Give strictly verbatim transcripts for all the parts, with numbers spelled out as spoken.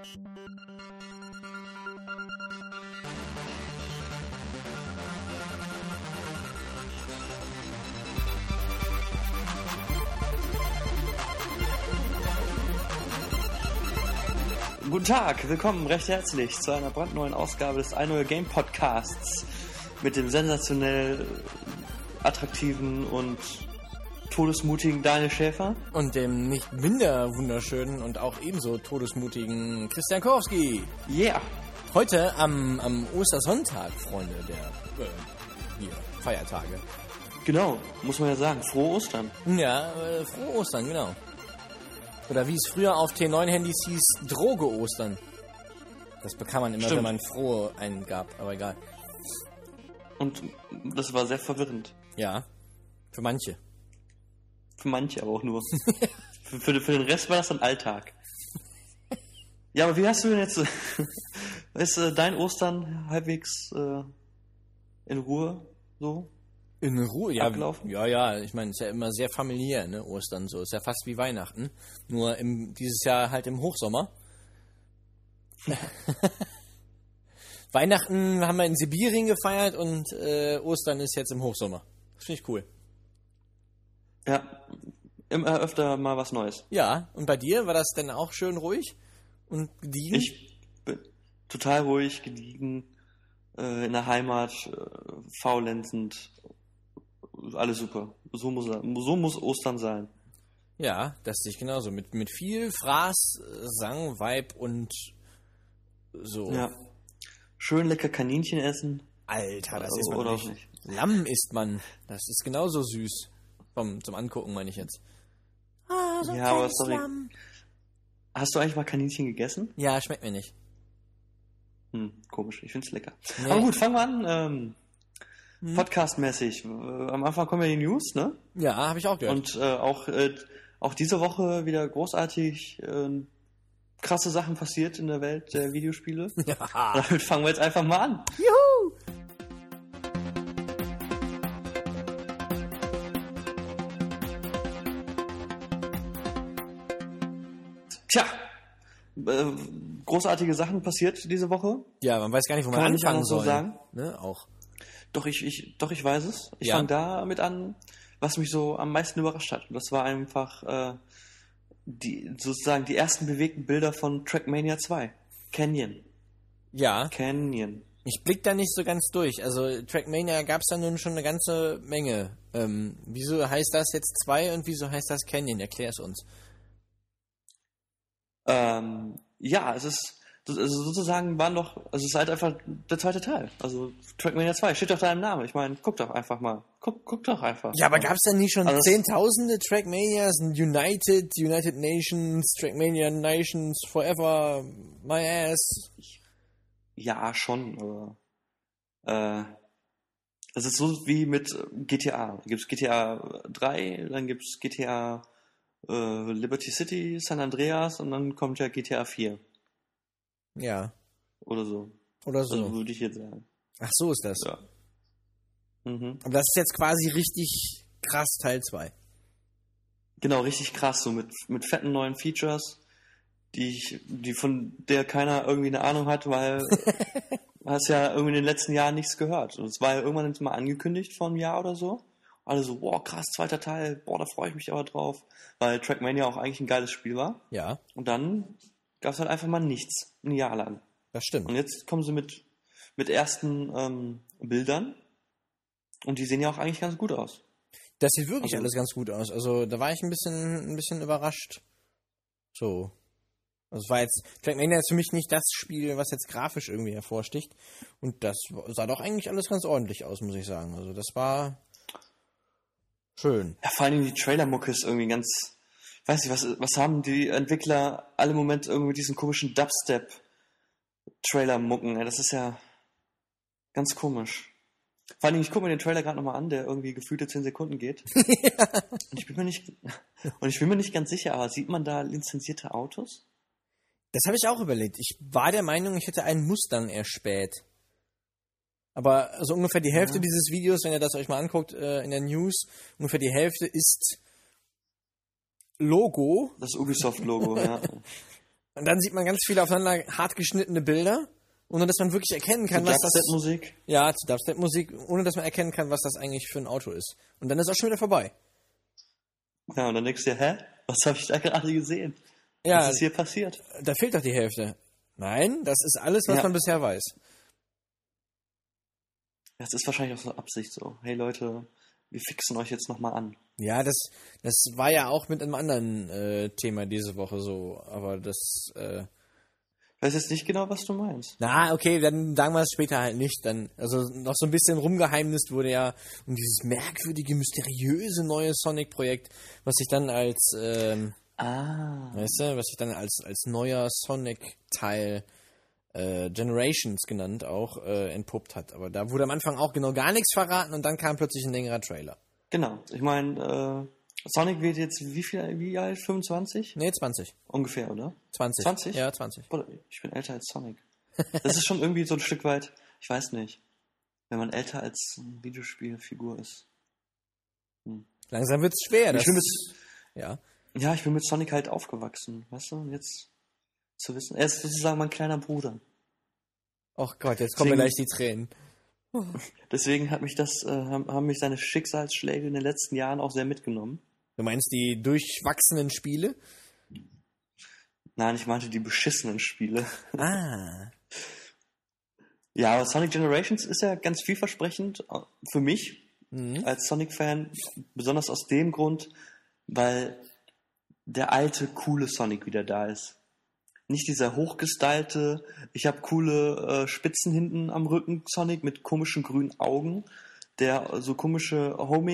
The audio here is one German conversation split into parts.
Guten Tag, willkommen recht herzlich zu einer brandneuen Ausgabe des ein null Game Podcasts mit dem sensationell attraktiven und todesmutigen Daniel Schäfer und dem nicht minder wunderschönen und auch ebenso todesmutigen Christian Kowski. Yeah! Heute am, am Ostersonntag, Freunde der äh, hier, Feiertage. Genau, muss man ja sagen, frohe Ostern. Ja, äh, frohe Ostern, genau. Oder wie es früher auf T neun Handys hieß, Droge Ostern. Das bekam man immer, Stimmt. wenn man frohe eingab, aber egal. Und das war sehr verwirrend. Ja, für manche. Für manche aber auch nur. für, für, für den Rest war das dann Alltag. Ja, aber wie hast du denn jetzt... ist äh, dein Ostern halbwegs äh, in Ruhe so? In Ruhe, ja, Ablaufen? ja, ja, ich meine, es ist ja immer sehr familiär, ne, Ostern so, ist ja fast wie Weihnachten, nur im, dieses Jahr halt im Hochsommer. Weihnachten haben wir in Sibirien gefeiert und äh, Ostern ist jetzt im Hochsommer. Das finde ich cool. Ja, immer öfter mal was Neues. Ja, und bei dir, war das denn auch schön ruhig und gediegen? Ich bin total ruhig, gediegen, äh, in der Heimat, äh, faulenzend. Alles super. So muss, so muss Ostern sein. Ja, das sehe ich genauso. Mit, mit viel Fraß, Sang, Vibe und so. Ja. Schön lecker Kaninchen essen. Alter, das Also, ist man oder nicht. auch nicht. Lamm isst man. Das ist genauso süß. Vom, zum Angucken meine ich jetzt. Ah, so ein Ja, aber kleines sorry. Lamm. Hast du eigentlich mal Kaninchen gegessen? Ja, schmeckt mir nicht. Hm, komisch. Ich find's lecker. Nee. Aber gut, fangen wir an. Ähm, Hm. Podcast-mäßig. Äh, am Anfang kommen ja die News, ne? Ja, habe ich auch gehört. Und äh, auch, äh, auch diese Woche wieder großartig äh, krasse Sachen passiert in der Welt der Videospiele. Ja. Damit fangen wir jetzt einfach mal an. Juhu! Tja, äh, großartige Sachen passiert diese Woche. Ja, man weiß gar nicht, wo man Kann man nicht anfangen anders so soll. sagen? Ne, auch. Doch, ich, ich, doch, ich weiß es. Ich Ja. fange damit an, was mich so am meisten überrascht hat. Und das war einfach äh, die, sozusagen die ersten bewegten Bilder von Trackmania zwei. Canyon. Ja, Canyon. ich blick da nicht so ganz durch. Also Trackmania gab es da nun schon eine ganze Menge. Ähm, wieso heißt das jetzt zwei und wieso heißt das Canyon? Erklär es uns. Ähm, ja, es ist also sozusagen waren doch, also es ist halt einfach der zweite Teil. Also Trackmania zwei, steht doch da im Namen. Ich meine, guck doch einfach mal. Guck, guck doch einfach. Ja, aber gab es denn nie schon Also das- zehntausende Trackmanias? United, United Nations, Trackmania Nations, Forever, my ass. Ja, schon, aber äh, es ist so wie mit G T A. Da gibt es G T A drei, dann gibt es G T A äh, Liberty City, San Andreas und dann kommt ja G T A vier Ja, oder so. oder so. Also würde ich jetzt sagen. Ach, so ist das. Ja. Mhm. Aber das ist jetzt quasi richtig krass Teil zwei. Genau, richtig krass, so mit, mit fetten neuen Features, die ich, die von der keiner irgendwie eine Ahnung hat, weil du hast ja irgendwie in den letzten Jahren nichts gehört. Und es war ja irgendwann jetzt mal angekündigt vor einem Jahr oder so. Alle so, boah, krass, zweiter Teil, boah, da freue ich mich aber drauf. Weil Trackmania auch eigentlich ein geiles Spiel war. Ja, Und dann gab es halt einfach mal nichts, ein Jahr lang. das stimmt. Und jetzt kommen sie mit, mit ersten ähm, Bildern. Und die sehen ja auch eigentlich ganz gut aus. Das sieht wirklich Also- alles ganz gut aus. Also da war ich ein bisschen, ein bisschen überrascht. So. Also es war jetzt, Trackmania ist für mich nicht das Spiel, was jetzt grafisch irgendwie hervorsticht. Und das sah doch eigentlich alles ganz ordentlich aus, muss ich sagen. Also das war schön. Ja, vor allem die Trailer-Mucke ist irgendwie ganz, ich weiß nicht, was, was haben die Entwickler alle im Moment irgendwie mit diesen komischen Dubstep-Trailer-Mucken, ey, das ist ja ganz komisch. Vor allem, ich gucke mir den Trailer gerade nochmal an, der irgendwie gefühlte zehn Sekunden geht. Und ich bin mir nicht, und ich bin mir nicht ganz sicher, aber sieht man da lizenzierte Autos? Das habe ich auch überlegt. Ich war der Meinung, ich hätte einen Mustang erspäht. Aber also ungefähr die Hälfte Ja. dieses Videos, wenn ihr das euch mal anguckt äh, in der News, ungefähr die Hälfte ist Logo. Das Ubisoft-Logo, ja. Und dann sieht man ganz viele aufeinander hart geschnittene Bilder, ohne dass man wirklich erkennen kann, Zu was das... Dubstep-Musik. Ja, zu Dubstep-Musik, ohne dass man erkennen kann, was das eigentlich für ein Auto ist. Und dann ist auch schon wieder vorbei. Ja, und dann denkst du dir, hä? Was habe ich da gerade gesehen? Ja, Was ist hier passiert? da fehlt doch die Hälfte. Nein, das ist alles, was Ja. man bisher weiß. Das ist wahrscheinlich auch so Absicht so. Hey Leute, wir fixen euch jetzt nochmal an. Ja, das, das war ja auch mit einem anderen äh, Thema diese Woche so, aber das, äh, Ich weiß jetzt nicht genau, was du meinst. na, okay, dann sagen wir es später halt nicht. Dann, also noch so ein bisschen rumgeheimnist wurde ja um dieses merkwürdige, mysteriöse neue Sonic-Projekt, was sich dann als, ähm, Ah. weißt du, was sich dann als, als neuer Sonic-Teil äh, Generations genannt auch äh, entpuppt hat. Aber da wurde am Anfang auch genau gar nichts verraten und dann kam plötzlich ein längerer Trailer. Genau. Ich meine, äh, Sonic wird jetzt wie viel, wie alt? fünfundzwanzig? Nee, zwanzig. Ungefähr, oder? zwanzig. zwanzig? Ja, zwanzig. Boah, ich bin älter als Sonic. Das ist schon irgendwie so ein Stück weit, ich weiß nicht, wenn man älter als eine Videospielfigur ist. Hm. Langsam wird's schwer. Das, Ich bin mit, ja. ja, ich bin mit Sonic halt aufgewachsen, weißt du? Und jetzt zu wissen, er ist sozusagen mein kleiner Bruder. Och Gott, jetzt kommen mir Deswegen- gleich die Tränen. Deswegen hat mich das, äh, haben haben mich seine Schicksalsschläge in den letzten Jahren auch sehr mitgenommen. Du meinst die durchwachsenen Spiele? Nein, ich meinte die beschissenen Spiele. Ah. Ja, aber Sonic Generations ist ja ganz vielversprechend äh, für mich Mhm. als Sonic-Fan, besonders aus dem Grund, weil der alte, coole Sonic wieder da ist. Nicht dieser hochgestylte, ich habe coole äh, Spitzen hinten am Rücken Sonic mit komischen grünen Augen, der so komische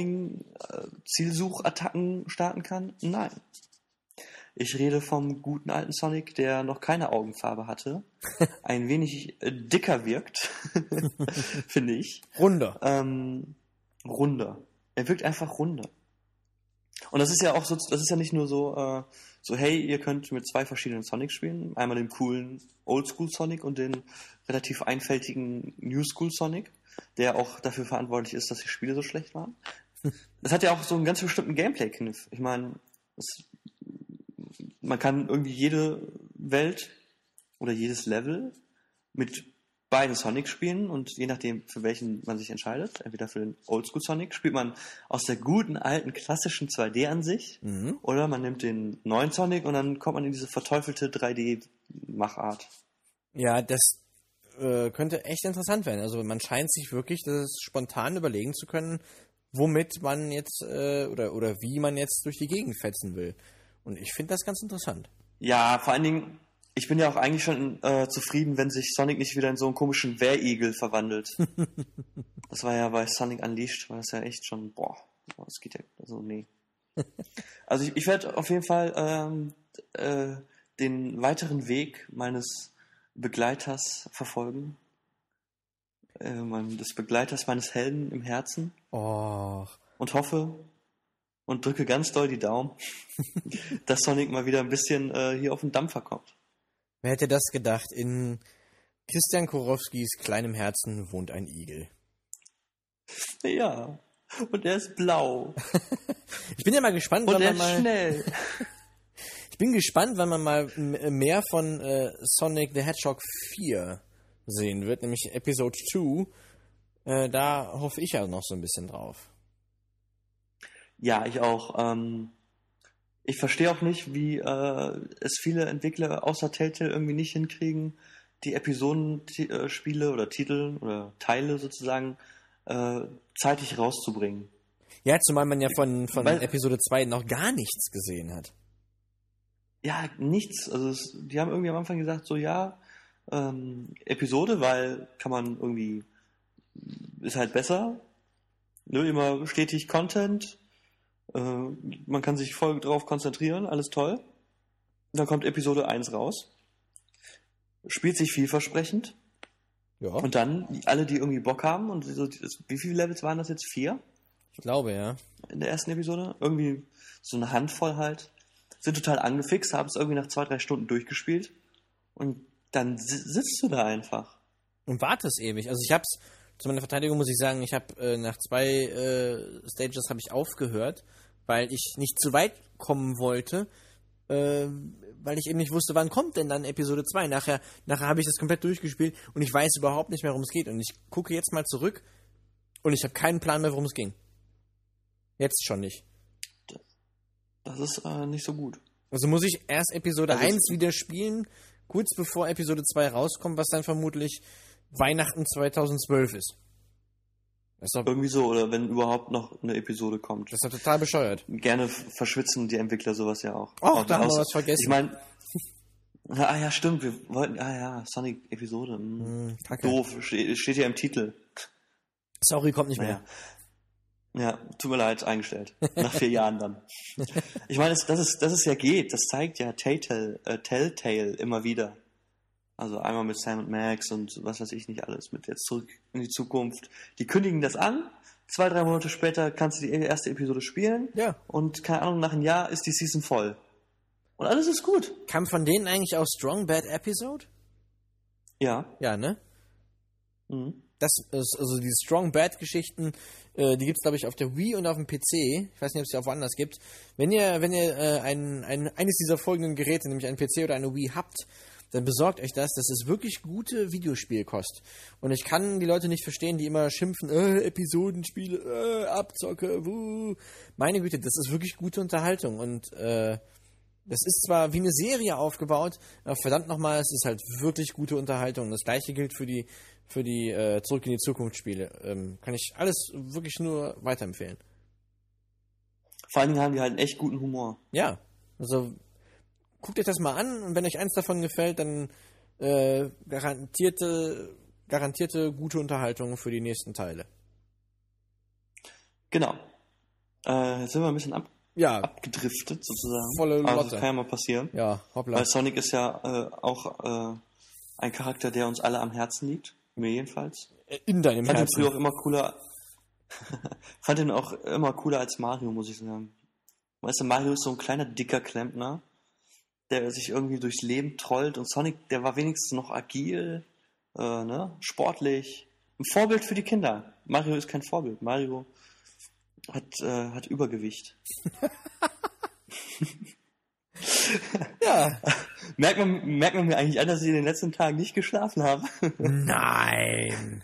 Homing-Zielsuchattacken starten kann. Nein. Ich rede vom guten alten Sonic, der noch keine Augenfarbe hatte, ein wenig äh, dicker wirkt, finde ich. Runder. Ähm, runder. Er wirkt einfach runder. Und das ist ja auch so, das ist ja nicht nur so, äh, so, hey, ihr könnt mit zwei verschiedenen Sonics spielen. Einmal den coolen Oldschool Sonic und den relativ einfältigen New School Sonic, der auch dafür verantwortlich ist, dass die Spiele so schlecht waren. Das hat ja auch so einen ganz bestimmten Gameplay-Kniff. Ich meine, das- man kann irgendwie jede Welt oder jedes Level mit beiden Sonic spielen und je nachdem, für welchen man sich entscheidet, entweder für den Oldschool Sonic, spielt man aus der guten, alten, klassischen zwei D-Ansicht Mhm. oder man nimmt den neuen Sonic und dann kommt man in diese verteufelte drei D-Machart. Ja, das äh, könnte echt interessant werden. Also man scheint sich wirklich das spontan überlegen zu können, womit man jetzt äh, oder, oder wie man jetzt durch die Gegend fetzen will. Und ich finde das ganz interessant. Ja, vor allen Dingen, ich bin ja auch eigentlich schon äh, zufrieden, wenn sich Sonic nicht wieder in so einen komischen Wehrigel verwandelt. Das war ja bei Sonic Unleashed, war das ja echt schon, boah, das geht ja, also nee. Also ich, ich werde auf jeden Fall ähm, äh, den weiteren Weg meines Begleiters verfolgen. Äh, mein, des Begleiters meines Helden im Herzen Och. und hoffe und drücke ganz doll die Daumen, dass Sonic mal wieder ein bisschen äh, hier auf den Dampfer kommt. Wer hätte das gedacht? In Christian Korowskis kleinem Herzen wohnt ein Igel. Ja, und er ist blau. Ich bin ja mal gespannt, Und wann er man ist mal. schnell. Ich bin gespannt, wann man mal m- mehr von äh, Sonic the Hedgehog vier sehen wird, nämlich Episode zwei. Äh, da hoffe ich ja noch so ein bisschen drauf. Ja, ich auch. Ähm, ich verstehe auch nicht, wie äh, es viele Entwickler außer Telltale irgendwie nicht hinkriegen, die Episodenspiele oder Titel oder Teile sozusagen äh, zeitig rauszubringen. Ja, zumal man ja von, von Weil- Episode zwei noch gar nichts gesehen hat. Ja, nichts. Also es, die haben irgendwie am Anfang gesagt, so ja, ähm, Episode, weil kann man irgendwie, ist halt besser. Ne, immer stetig Content. Äh, man kann sich voll drauf konzentrieren, alles toll. Dann kommt Episode eins raus. Spielt sich vielversprechend. Ja, Und dann, die, alle, die irgendwie Bock haben, und so, wie viele Levels waren das jetzt? Vier? ich glaube, ja. In der ersten Episode. Irgendwie so eine Handvoll halt. Sind total angefixt, haben es irgendwie nach zwei, drei Stunden durchgespielt. Und dann si- sitzt du da einfach. Und wartest ewig. Also ich hab's, zu meiner Verteidigung muss ich sagen, ich habe äh, nach zwei äh, Stages habe ich aufgehört, weil ich nicht zu weit kommen wollte, äh, weil ich eben nicht wusste, wann kommt denn dann Episode zwei. Nachher, nachher habe ich das komplett durchgespielt und ich weiß überhaupt nicht mehr, worum es geht. Und ich gucke jetzt mal zurück und ich habe keinen Plan mehr, worum es ging. Jetzt schon nicht. Das ist äh, nicht so gut. Also muss ich erst Episode Also eins wieder spielen, kurz bevor Episode zwei rauskommt, was dann vermutlich Weihnachten zweitausendzwölf ist. Das ist doch, Irgendwie so, oder wenn überhaupt noch eine Episode kommt. das ist doch total bescheuert. Gerne f- verschwitzen die Entwickler sowas ja auch. Och, Auch da haben wir aus- was vergessen. Ich meine, ah ja, stimmt, wir wollten, ah ja, Sonic-Episode. Hm. Hm, kacke. Doof, steht, steht ja im Titel. Sorry, kommt nicht Naja. mehr. Ja, tut mir leid, eingestellt. Nach vier Jahren dann. Ich meine, das, das, ist, das ist ja geht, das zeigt ja Telltale, äh, Telltale immer wieder. Also einmal mit Sam und Max und was weiß ich nicht alles, mit jetzt zurück in die Zukunft. Die kündigen das an, zwei, drei Monate später kannst du die erste Episode spielen Ja. und keine Ahnung, nach einem Jahr ist die Season voll. Und alles ist gut. Kam von denen eigentlich auch Strong Bad Episode? Ja. Ja, ne? Mhm. Das ist, also die Strong Bad Geschichten, äh, die gibt's glaube ich auf der Wii und auf dem P C. Ich weiß nicht, ob es die auch woanders gibt. Wenn ihr, wenn ihr äh, ein, ein, eines dieser folgenden Geräte, nämlich einen P C oder eine Wii habt, dann besorgt euch das. Das ist wirklich gute Videospielkost. Und ich kann die Leute nicht verstehen, die immer schimpfen, äh, Episodenspiele, äh, Abzocke, wuh. Meine Güte, das ist wirklich gute Unterhaltung. Und äh, das ist zwar wie eine Serie aufgebaut, aber verdammt nochmal, es ist halt wirklich gute Unterhaltung. Das gleiche gilt für die für die äh, Zurück in die Zukunft Spiele. Ähm, kann ich alles wirklich nur weiterempfehlen. Vor allen Dingen haben die halt einen echt guten Humor. Ja, also guckt euch das mal an und wenn euch eins davon gefällt, dann äh, garantierte, garantierte gute Unterhaltung für die nächsten Teile. Genau. Äh, jetzt sind wir ein bisschen ab, Ja, abgedriftet sozusagen. Volle Aber Lotte. das kann ja mal passieren. ja, hoppla. Weil Sonic ist ja äh, auch äh, ein Charakter, der uns alle am Herzen liegt. Mir jedenfalls. In deinem Fand ihn Herzen. früher auch immer cooler. Fand ihn auch immer cooler als Mario, muss ich sagen. Weißt du, Mario ist so ein kleiner, dicker Klempner, der sich irgendwie durchs Leben trollt. Und Sonic, der war wenigstens noch agil, äh, ne? Sportlich. Ein Vorbild für die Kinder. Mario ist kein Vorbild. Mario hat, äh, hat Übergewicht. Ja. Merkt man, merkt man mir eigentlich an, dass ich in den letzten Tagen nicht geschlafen habe. Nein.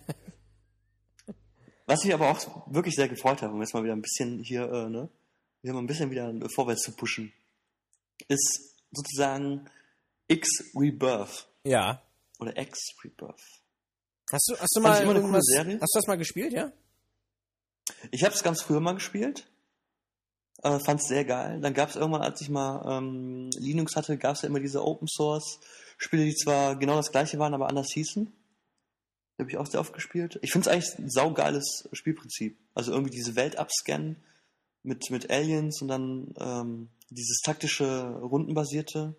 Was mich aber auch wirklich sehr gefreut hat, um jetzt mal wieder ein bisschen hier, äh, ne, wieder mal ein bisschen wieder vorwärts zu pushen, ist sozusagen X Rebirth. Ja. Oder X Rebirth. Hast du, hast du Fand mal ich immer eine coole irgendwas, Serie. hast du das mal gespielt, ja? Ich habe es ganz früher mal gespielt. Äh, fand es sehr geil. Dann gab es irgendwann, als ich mal ähm, Linux hatte, gab es ja immer diese Open Source Spiele, die zwar genau das gleiche waren, aber anders hießen. Die habe ich auch sehr oft gespielt. Ich finde es eigentlich ein saugeiles Spielprinzip. Also irgendwie diese Welt abscannen mit, mit Aliens und dann ähm, dieses taktische, rundenbasierte.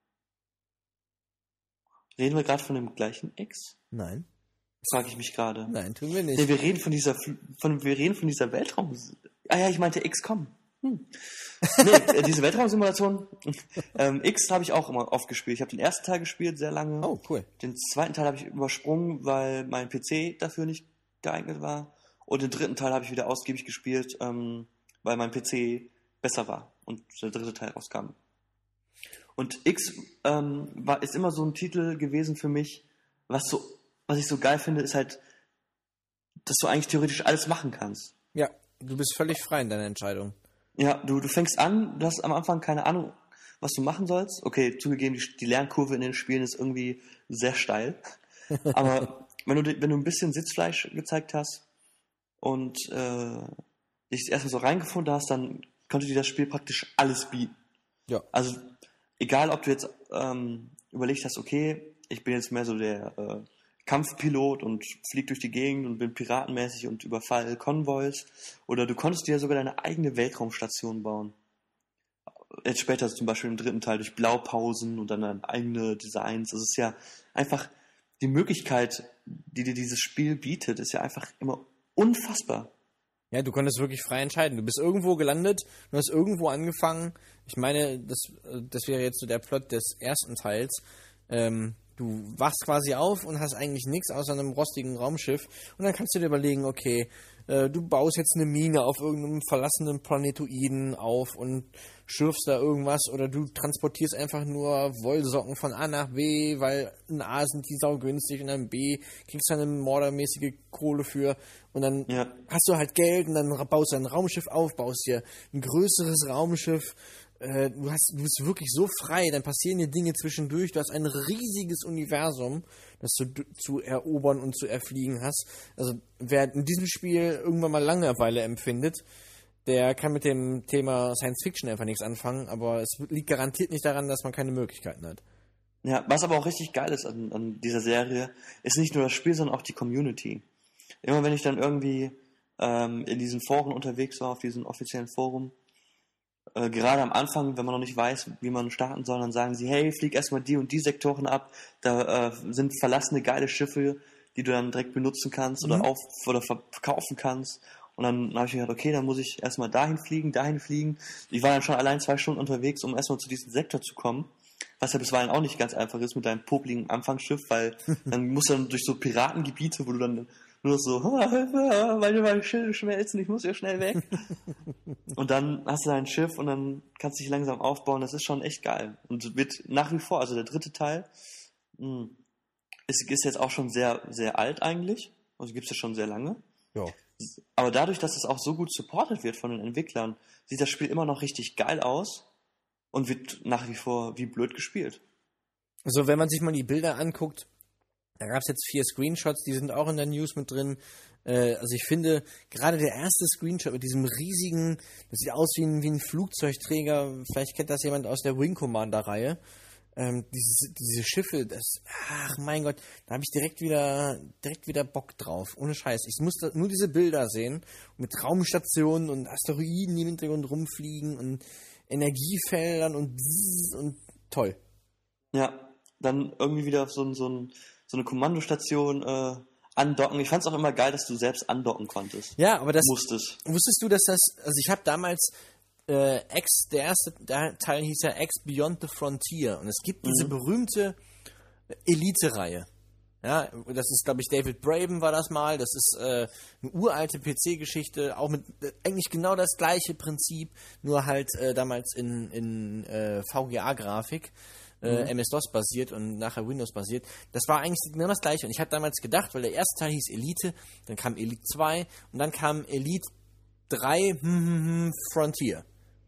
Reden wir gerade von dem gleichen X? Nein. Frage ich mich gerade. Nein, tun wir nicht. Nee, wir reden von dieser Fl- von wir reden von dieser Weltraum. Ah ja, ich meinte X COM. Hm. Nee, äh, diese Weltraumsimulation. ähm, X habe ich auch immer oft gespielt. Ich habe den ersten Teil gespielt, sehr lange. Oh, cool. Den zweiten Teil habe ich übersprungen, weil mein P C dafür nicht geeignet war. Und den dritten Teil habe ich wieder ausgiebig gespielt, ähm, weil mein P C besser war und der dritte Teil rauskam. Und X ähm, war, ist immer so ein Titel gewesen für mich, was so, was ich so geil finde, ist halt, dass du eigentlich theoretisch alles machen kannst. Ja, du bist völlig frei in deiner Entscheidung. Ja, du, du fängst an, du hast am Anfang keine Ahnung, was du machen sollst. Okay, zugegeben, die, die Lernkurve in den Spielen ist irgendwie sehr steil. Aber wenn du, wenn du ein bisschen Sitzfleisch gezeigt hast und äh, dich erstmal so reingefunden hast, dann konnte dir das Spiel praktisch alles bieten. Ja. Also egal, ob du jetzt ähm, überlegt hast, okay, ich bin jetzt mehr so der äh, Kampfpilot und flieg durch die Gegend und bin piratenmäßig und überfall Konvois, oder du konntest dir sogar deine eigene Weltraumstation bauen. Jetzt später zum Beispiel im dritten Teil durch Blaupausen und dann deine eigene Designs. Das ist ja einfach die Möglichkeit, die dir dieses Spiel bietet, ist ja einfach immer unfassbar. Ja, du konntest wirklich frei entscheiden. Du bist irgendwo gelandet, du hast irgendwo angefangen. Ich meine, das, das wäre jetzt so der Plot des ersten Teils. Ähm, du Du wachst quasi auf und hast eigentlich nichts außer einem rostigen Raumschiff und dann kannst du dir überlegen, okay, äh, du baust jetzt eine Mine auf irgendeinem verlassenen Planetoiden auf und schürfst da irgendwas oder du transportierst einfach nur Wollsocken von A nach B, weil in A sind die saugünstig und dann B kriegst du eine mordermäßige Kohle für und dann Ja. hast du halt Geld und dann baust du ein Raumschiff auf, baust dir ein größeres Raumschiff. Du, hast, du bist wirklich so frei, dann passieren dir Dinge zwischendurch, du hast ein riesiges Universum, das du zu erobern und zu erfliegen hast. Also wer in diesem Spiel irgendwann mal Langeweile empfindet, der kann mit dem Thema Science Fiction einfach nichts anfangen, aber es liegt garantiert nicht daran, dass man keine Möglichkeiten hat. Ja, was aber auch richtig geil ist an, an dieser Serie, ist nicht nur das Spiel, sondern auch die Community. Immer wenn ich dann irgendwie ähm, in diesen Foren unterwegs war, auf diesem offiziellen Forum, Äh, gerade am Anfang, wenn man noch nicht weiß, wie man starten soll, dann sagen sie, hey, flieg erstmal die und die Sektoren ab, da äh, sind verlassene geile Schiffe, die du dann direkt benutzen kannst Mhm. oder auf oder verkaufen kannst. Und dann habe ich mir gedacht, okay, dann muss ich erstmal dahin fliegen, dahin fliegen. Ich war dann schon allein zwei Stunden unterwegs, um erstmal zu diesem Sektor zu kommen, was ja bisweilen auch nicht ganz einfach ist mit deinem popligen Anfangsschiff, weil dann musst du dann durch so Piratengebiete, wo du dann nur so, meine, meine Schilde schmelzen, ich muss ja schnell weg. Und dann hast du dein Schiff und dann kannst du dich langsam aufbauen. Das ist schon echt geil. Und wird nach wie vor, also der dritte Teil, mh, ist, ist jetzt auch schon sehr, sehr alt eigentlich. Also gibt es ja schon sehr lange. Ja. Aber dadurch, dass es auch so gut supported wird von den Entwicklern, sieht das Spiel immer noch richtig geil aus und wird nach wie vor wie blöd gespielt. Also wenn man sich mal die Bilder anguckt, da gab es jetzt vier Screenshots, die sind auch in der News mit drin. Äh, also ich finde, gerade der erste Screenshot mit diesem riesigen, das sieht aus wie ein, wie ein Flugzeugträger, vielleicht kennt das jemand aus der Wing Commander-Reihe. Ähm, diese, diese Schiffe, das, ach mein Gott, da habe ich direkt wieder, direkt wieder Bock drauf, ohne Scheiß. Ich muss da nur diese Bilder sehen, mit Raumstationen und Asteroiden, die im Hintergrund rumfliegen und Energiefeldern und bzzz und toll. Ja, dann irgendwie wieder so, ein, so, ein, so eine Kommandostation äh, andocken. Ich fand es auch immer geil, dass du selbst andocken konntest. Ja, aber das Musstest. wusstest du, dass das, also ich habe damals äh, X, der erste der Teil hieß ja X Beyond the Frontier und es gibt diese Mhm. berühmte Elite-Reihe. Ja, das ist, glaube ich, David Braben war das mal. Das ist äh, eine uralte P C-Geschichte, auch mit äh, eigentlich genau das gleiche Prinzip, nur halt äh, damals in, in äh, V G A-Grafik, äh, Mhm. M S-DOS basiert und nachher Windows basiert. Das war eigentlich genau das gleiche. Und ich habe damals gedacht, weil der erste Teil hieß Elite, dann kam Elite zwei und dann kam Elite drei hm, hm, hm, Frontier.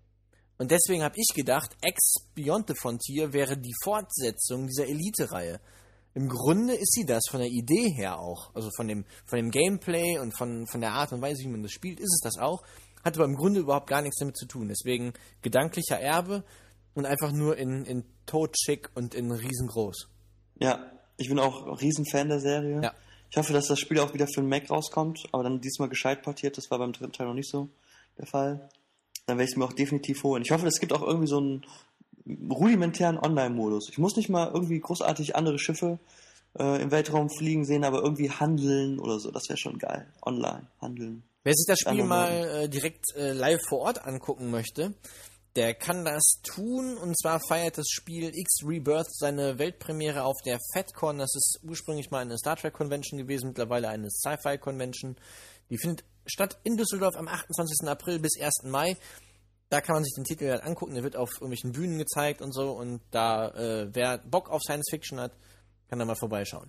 Und deswegen habe ich gedacht, X Beyond the Frontier wäre die Fortsetzung dieser Elite-Reihe. Im Grunde ist sie das von der Idee her auch. Also von dem, von dem Gameplay und von, von der Art und Weise, wie man das spielt, ist es das auch. Hat aber im Grunde überhaupt gar nichts damit zu tun. Deswegen gedanklicher Erbe und einfach nur in, in totschick und in riesengroß. Ja, ich bin auch ein Riesenfan der Serie. Ja. Ich hoffe, dass das Spiel auch wieder für den Mac rauskommt, aber dann diesmal gescheit portiert. Das war beim dritten Teil noch nicht so der Fall. Dann werde ich es mir auch definitiv holen. Ich hoffe, es gibt auch irgendwie so einen rudimentären Online-Modus. Ich muss nicht mal irgendwie großartig andere Schiffe äh, im Weltraum fliegen sehen, aber irgendwie handeln oder so. Das wäre schon geil. Online, handeln. Wer sich das Spiel Anderen mal äh, direkt äh, live vor Ort angucken möchte, der kann das tun. Und zwar feiert das Spiel X Rebirth seine Weltpremiere auf der FatCon. Das ist ursprünglich mal eine Star Trek Convention gewesen, mittlerweile eine Sci-Fi Convention. Die findet statt in Düsseldorf am achtundzwanzigsten April bis ersten Mai. Da kann man sich den Titel halt angucken. Der wird auf irgendwelchen Bühnen gezeigt und so. Und da, äh, wer Bock auf Science Fiction hat, kann da mal vorbeischauen.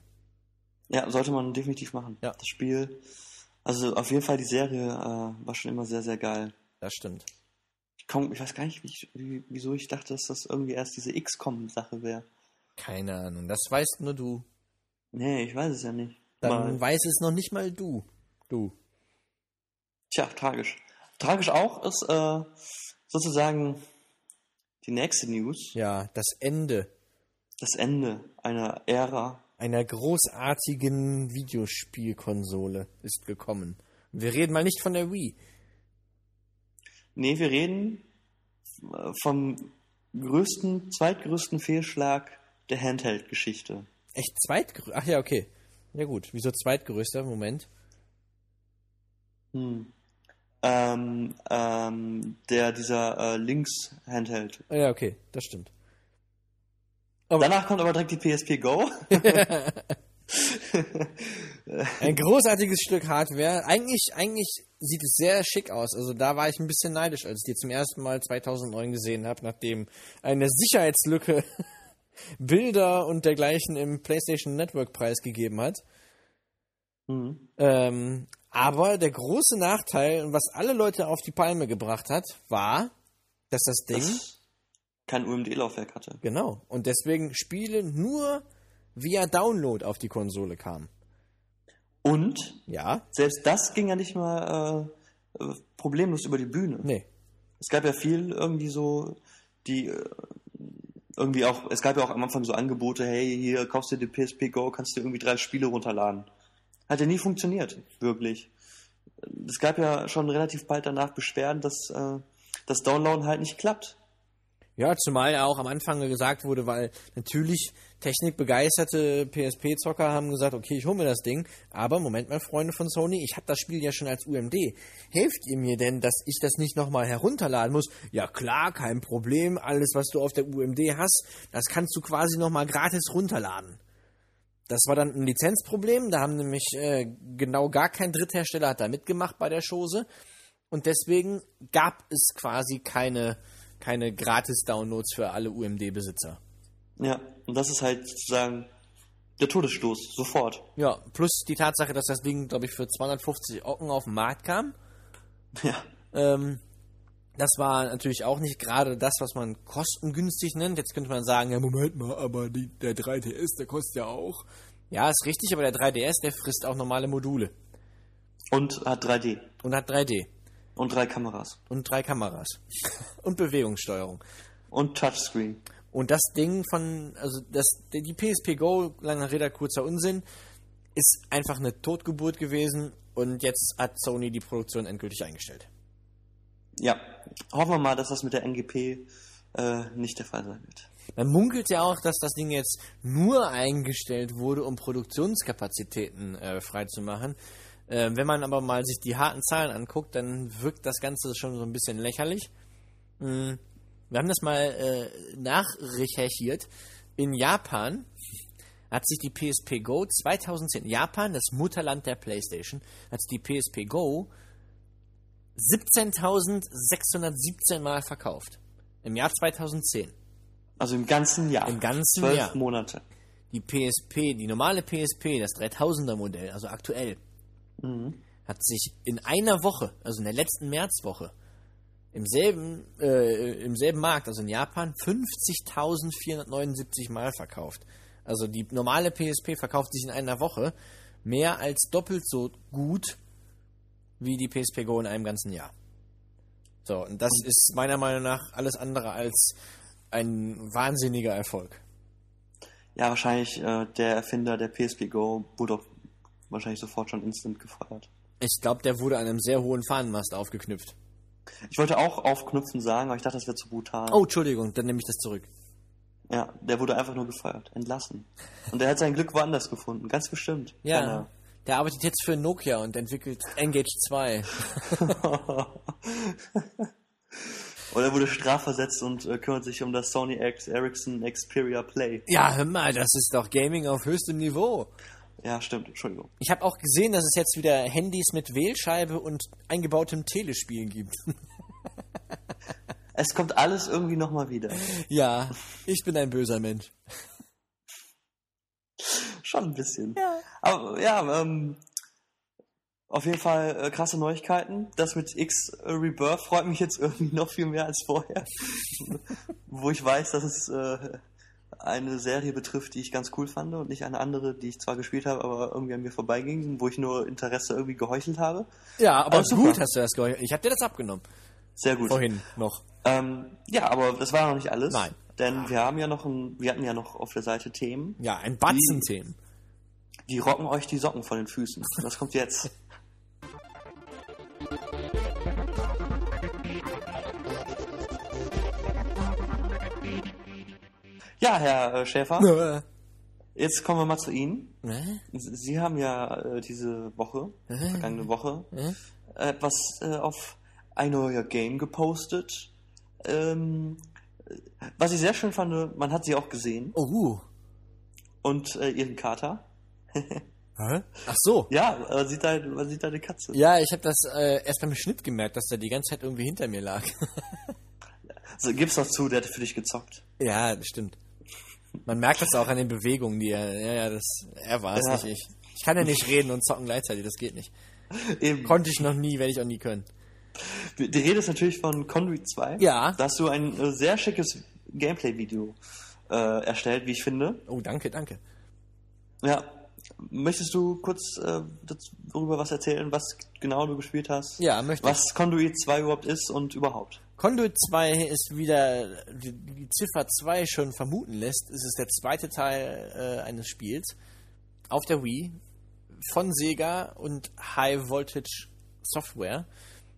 Ja, sollte man definitiv machen. Ja. Das Spiel, also auf jeden Fall die Serie äh, war schon immer sehr, sehr geil. Das stimmt. Ich, komm, ich weiß gar nicht, wie ich, wie, wieso ich dachte, dass das irgendwie erst diese X COM-Sache wäre. Keine Ahnung. Das weißt nur du. Nee, ich weiß es ja nicht. Dann Mal. weiß es noch nicht mal du. Du. Tja, tragisch. Tragisch auch ist äh, sozusagen die nächste News. Ja, das Ende Das Ende einer Ära. einer großartigen Videospielkonsole ist gekommen. Wir reden mal nicht von der Wii. Nee, wir reden äh, vom größten, zweitgrößten Fehlschlag der Handheld-Geschichte. Echt zweitgrößter? Ach ja, okay. Ja gut, wieso zweitgrößter? Moment. Hm. Ähm, ähm, der, dieser äh, Links-Handheld. Ah ja, okay, das stimmt. Aber danach kommt aber direkt die P S P Go. Ein großartiges Stück Hardware. Eigentlich, eigentlich sieht es sehr schick aus. Also da war ich ein bisschen neidisch, als ich die zum ersten Mal zweitausendneun gesehen habe, nachdem eine Sicherheitslücke Bilder und dergleichen im PlayStation Network Preis gegeben hat. Mhm. Ähm, aber der große Nachteil, was alle Leute auf die Palme gebracht hat, war, dass das Ding das kein U M D-Laufwerk hatte. Genau. Und deswegen Spiele nur via Download auf die Konsole kamen. Und? Ja. Selbst das ging ja nicht mal äh, problemlos über die Bühne. Nee. Es gab ja viel irgendwie so, die äh, irgendwie auch, es gab ja auch am Anfang so Angebote, hey, hier kaufst du die P S P Go, kannst du irgendwie drei Spiele runterladen. Hat ja nie funktioniert, wirklich. Es gab ja schon relativ bald danach Beschwerden, dass äh, das Downloaden halt nicht klappt. Ja, zumal ja auch am Anfang gesagt wurde, weil natürlich technikbegeisterte P S P-Zocker haben gesagt, okay, ich hole mir das Ding, aber Moment mal, Freunde von Sony, ich habe das Spiel ja schon als U M D. Helft ihr mir denn, dass ich das nicht nochmal herunterladen muss? Ja klar, kein Problem, alles, was du auf der U M D hast, das kannst du quasi nochmal gratis runterladen. Das war dann ein Lizenzproblem, da haben nämlich äh, genau gar kein Dritthersteller hat da mitgemacht bei der Chose und deswegen gab es quasi keine... keine Gratis-Downloads für alle U M D-Besitzer. Ja, und das ist halt sozusagen der Todesstoß, sofort. Ja, plus die Tatsache, dass das Ding, glaube ich, für zweihundertfünfzig Ocken auf den Markt kam. Ja. Ähm, das war natürlich auch nicht gerade das, was man kostengünstig nennt. Jetzt könnte man sagen, ja, Moment mal, aber die, der drei D S, der kostet ja auch. Ja, ist richtig, aber der drei D S, der frisst auch normale Module. Und hat drei D. Und hat drei D. Und drei Kameras. Und drei Kameras. Und Bewegungssteuerung. Und Touchscreen. Und das Ding von, also das, die P S P Go, langer Rede, kurzer Unsinn, ist einfach eine Totgeburt gewesen und jetzt hat Sony die Produktion endgültig eingestellt. Ja, hoffen wir mal, dass das mit der N G P äh, nicht der Fall sein wird. Man munkelt ja auch, dass das Ding jetzt nur eingestellt wurde, um Produktionskapazitäten äh, freizumachen. Äh, wenn man aber mal sich die harten Zahlen anguckt, dann wirkt das Ganze schon so ein bisschen lächerlich. Mhm. Wir haben das mal äh, nachrecherchiert. In Japan hat sich die P S P Go zweitausendzehn, Japan, das Mutterland der PlayStation, hat sich die P S P Go siebzehntausendsechshundertsiebzehn Mal verkauft. Im Jahr zweitausendzehn. Also im ganzen Jahr. Im ganzen Zwölf Jahr. Monate. Die P S P, die normale P S P, das dreitausender Modell, also aktuell, mhm. hat sich in einer Woche, also in der letzten Märzwoche, im selben, äh, im selben Markt, also in Japan, fünfzigtausendvierhundertneunundsiebzig Mal verkauft. Also die normale P S P verkauft sich in einer Woche mehr als doppelt so gut wie die P S P Go in einem ganzen Jahr. So, und das ist meiner Meinung nach alles andere als ein wahnsinniger Erfolg. Ja, wahrscheinlich äh, der Erfinder der P S P Go wurde auch wahrscheinlich sofort schon instant gefeiert. Ich glaube, der wurde an einem sehr hohen Fahnenmast aufgeknüpft. Ich wollte auch aufknüpfen sagen, aber ich dachte, das wäre zu brutal. Oh, Entschuldigung, dann nehme ich das zurück. Ja, der wurde einfach nur gefeiert, entlassen. Und der hat sein Glück woanders gefunden, ganz bestimmt. Ja, Keiner. Der arbeitet jetzt für Nokia und entwickelt Engage zwei. Oder er wurde strafversetzt und äh, kümmert sich um das Sony Ericsson Xperia Play. Ja, hör mal, das ist doch Gaming auf höchstem Niveau. Ja, stimmt, Entschuldigung. Ich habe auch gesehen, dass es jetzt wieder Handys mit Wählscheibe und eingebautem Telespielen gibt. Es kommt alles irgendwie nochmal wieder. Ja, ich bin ein böser Mensch. Schon ein bisschen. Ja. Aber ja, ähm, auf jeden Fall äh, krasse Neuigkeiten. Das mit X äh, Rebirth freut mich jetzt irgendwie noch viel mehr als vorher. Wo ich weiß, dass es äh, eine Serie betrifft, die ich ganz cool fand und nicht eine andere, die ich zwar gespielt habe, aber irgendwie an mir vorbeiging, wo ich nur Interesse irgendwie geheuchelt habe. Ja, aber, aber gut super. Hast du das geheuchelt. Ich habe dir das abgenommen. Sehr gut. Vorhin noch. Ähm, ja, aber das war noch nicht alles. Nein. Denn wir haben ja noch ein, wir hatten ja noch auf der Seite Themen. Ja, ein Batzen Themen. Die, die rocken euch die Socken von den Füßen. Das kommt jetzt. Ja, Herr äh, Schäfer. Jetzt kommen wir mal zu Ihnen. Äh? Sie haben ja äh, diese Woche, äh? vergangene Woche, äh? etwas äh, auf ein neuer Game gepostet. Ähm, Was ich sehr schön fand, man hat sie auch gesehen. Oh. Und äh, ihren Kater. Hä? Ach so. Ja, man sieht da, man sieht da eine Katze. Ja, ich habe das äh, erst beim Schnitt gemerkt, dass der die ganze Zeit irgendwie hinter mir lag. Also, gib's doch zu, der hat für dich gezockt. Ja, das stimmt. Man merkt das auch an den Bewegungen, die er... Ja, ja, das, er war es, Ja. nicht ich. Ich kann ja nicht reden und zocken gleichzeitig, das geht nicht. Eben. Konnte ich noch nie, werde ich auch nie können. Die Rede ist natürlich von Conduit zwei. Ja. Da hast du ein äh, sehr schickes Gameplay-Video äh, erstellt, wie ich finde. Oh, danke, danke. Ja. Möchtest du kurz äh, darüber was erzählen, was genau du gespielt hast? Ja, möchte ich. Was Conduit zwei überhaupt ist und überhaupt? Conduit zwei ist wieder, wie die Ziffer zwei schon vermuten lässt, ist es der zweite Teil äh, eines Spiels auf der Wii von Sega und High Voltage Software.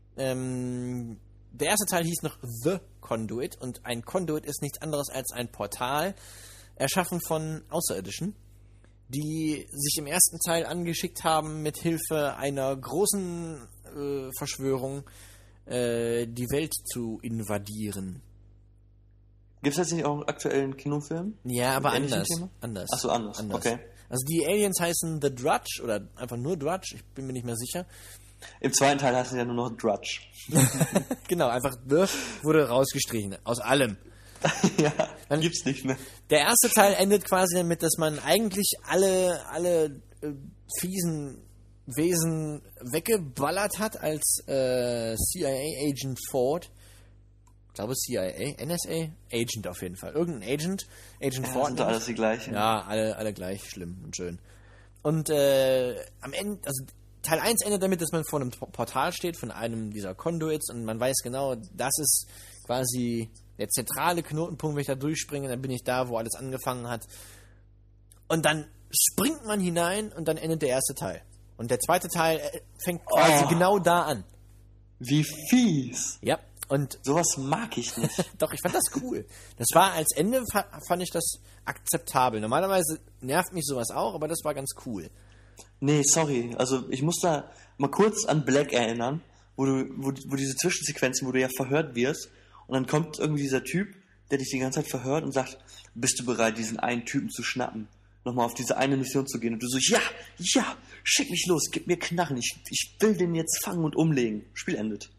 Ähm, der erste Teil hieß noch The Conduit und ein Conduit ist nichts anderes als ein Portal, erschaffen von Außerirdischen, die sich im ersten Teil angeschickt haben, mit Hilfe einer großen äh, Verschwörung äh, die Welt zu invadieren. Gibt es jetzt nicht auch einen aktuellen Kinofilm? Ja, aber Mit ähnlichem anders. Thema? anders. Ach so, anders. Okay. Also die Aliens heißen The Drudge oder einfach nur Drudge, ich bin mir nicht mehr sicher. Im zweiten Teil heißt es ja nur noch Drudge. Genau, einfach The wurde rausgestrichen, aus allem. Ja, dann gibt's nicht mehr. Der erste Teil endet quasi damit, dass man eigentlich alle, alle äh, fiesen Wesen weggeballert hat als äh, C I A-Agent Ford. Ich glaube C I A, N S A? Agent auf jeden Fall. Irgendein Agent. Agent Ja, Ford. sind doch alles die gleichen. Ja, alle, alle gleich schlimm und schön. Und äh, am Ende, also Teil eins endet damit, dass man vor einem Portal steht, von einem dieser Conduits und man weiß genau, das ist quasi der zentrale Knotenpunkt, wenn ich da durchspringe, dann bin ich da, wo alles angefangen hat. Und dann springt man hinein und dann endet der erste Teil. Und der zweite Teil fängt quasi Oh. genau da an. Wie fies. Ja, und Sowas mag ich nicht. doch, ich fand das cool. Das war als Ende, fa- fand ich das akzeptabel. Normalerweise nervt mich sowas auch, aber das war ganz cool. Nee, sorry. Also ich muss da mal kurz an Black erinnern, wo du, wo, wo diese Zwischensequenzen, wo du ja verhört wirst und dann kommt irgendwie dieser Typ, der dich die ganze Zeit verhört und sagt, bist du bereit, diesen einen Typen zu schnappen? Nochmal auf diese eine Mission zu gehen. Und du so, ja, ja, schick mich los, gib mir Knarren, ich, ich will den jetzt fangen und umlegen. Spiel endet.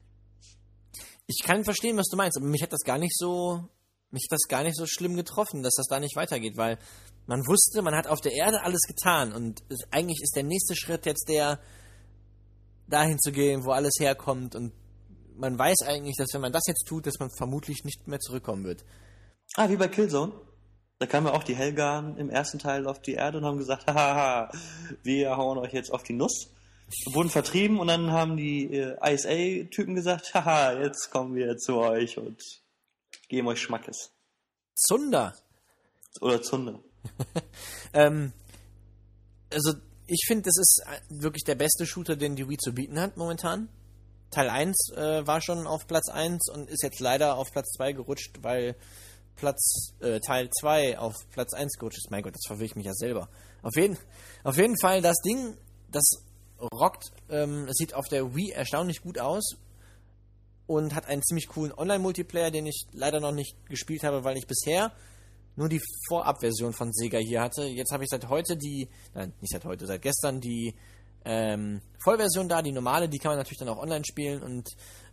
Ich kann verstehen, was du meinst, aber mich hat das gar nicht so, mich hat das gar nicht so schlimm getroffen, dass das da nicht weitergeht, weil man wusste, man hat auf der Erde alles getan und es, eigentlich ist der nächste Schritt jetzt der, dahin zu gehen, wo alles herkommt und man weiß eigentlich, dass wenn man das jetzt tut, dass man vermutlich nicht mehr zurückkommen wird. Ah, wie bei Killzone. Da kamen ja auch die Helgaren im ersten Teil auf die Erde und haben gesagt, haha, wir hauen euch jetzt auf die Nuss. Wurden vertrieben und dann haben die äh, I S A-Typen gesagt, haha, jetzt kommen wir zu euch und geben euch Schmackes. Zunder! Oder Zunder. ähm, also ich finde, das ist wirklich der beste Shooter, den die Wii zu bieten hat momentan. Teil eins äh, war schon auf Platz eins und ist jetzt leider auf Platz zwei gerutscht, weil Platz äh, Teil zwei auf Platz eins gerutscht ist. Mein Gott, das verwirre ich mich ja selber. Auf jeden, auf jeden Fall, das Ding, das rockt, ähm, es sieht auf der Wii erstaunlich gut aus und hat einen ziemlich coolen Online-Multiplayer, den ich leider noch nicht gespielt habe, weil ich bisher nur die Vorabversion von Sega hier hatte. Jetzt habe ich seit heute die, nein, nicht seit heute, seit gestern die ähm, Vollversion da, die normale, die kann man natürlich dann auch online spielen und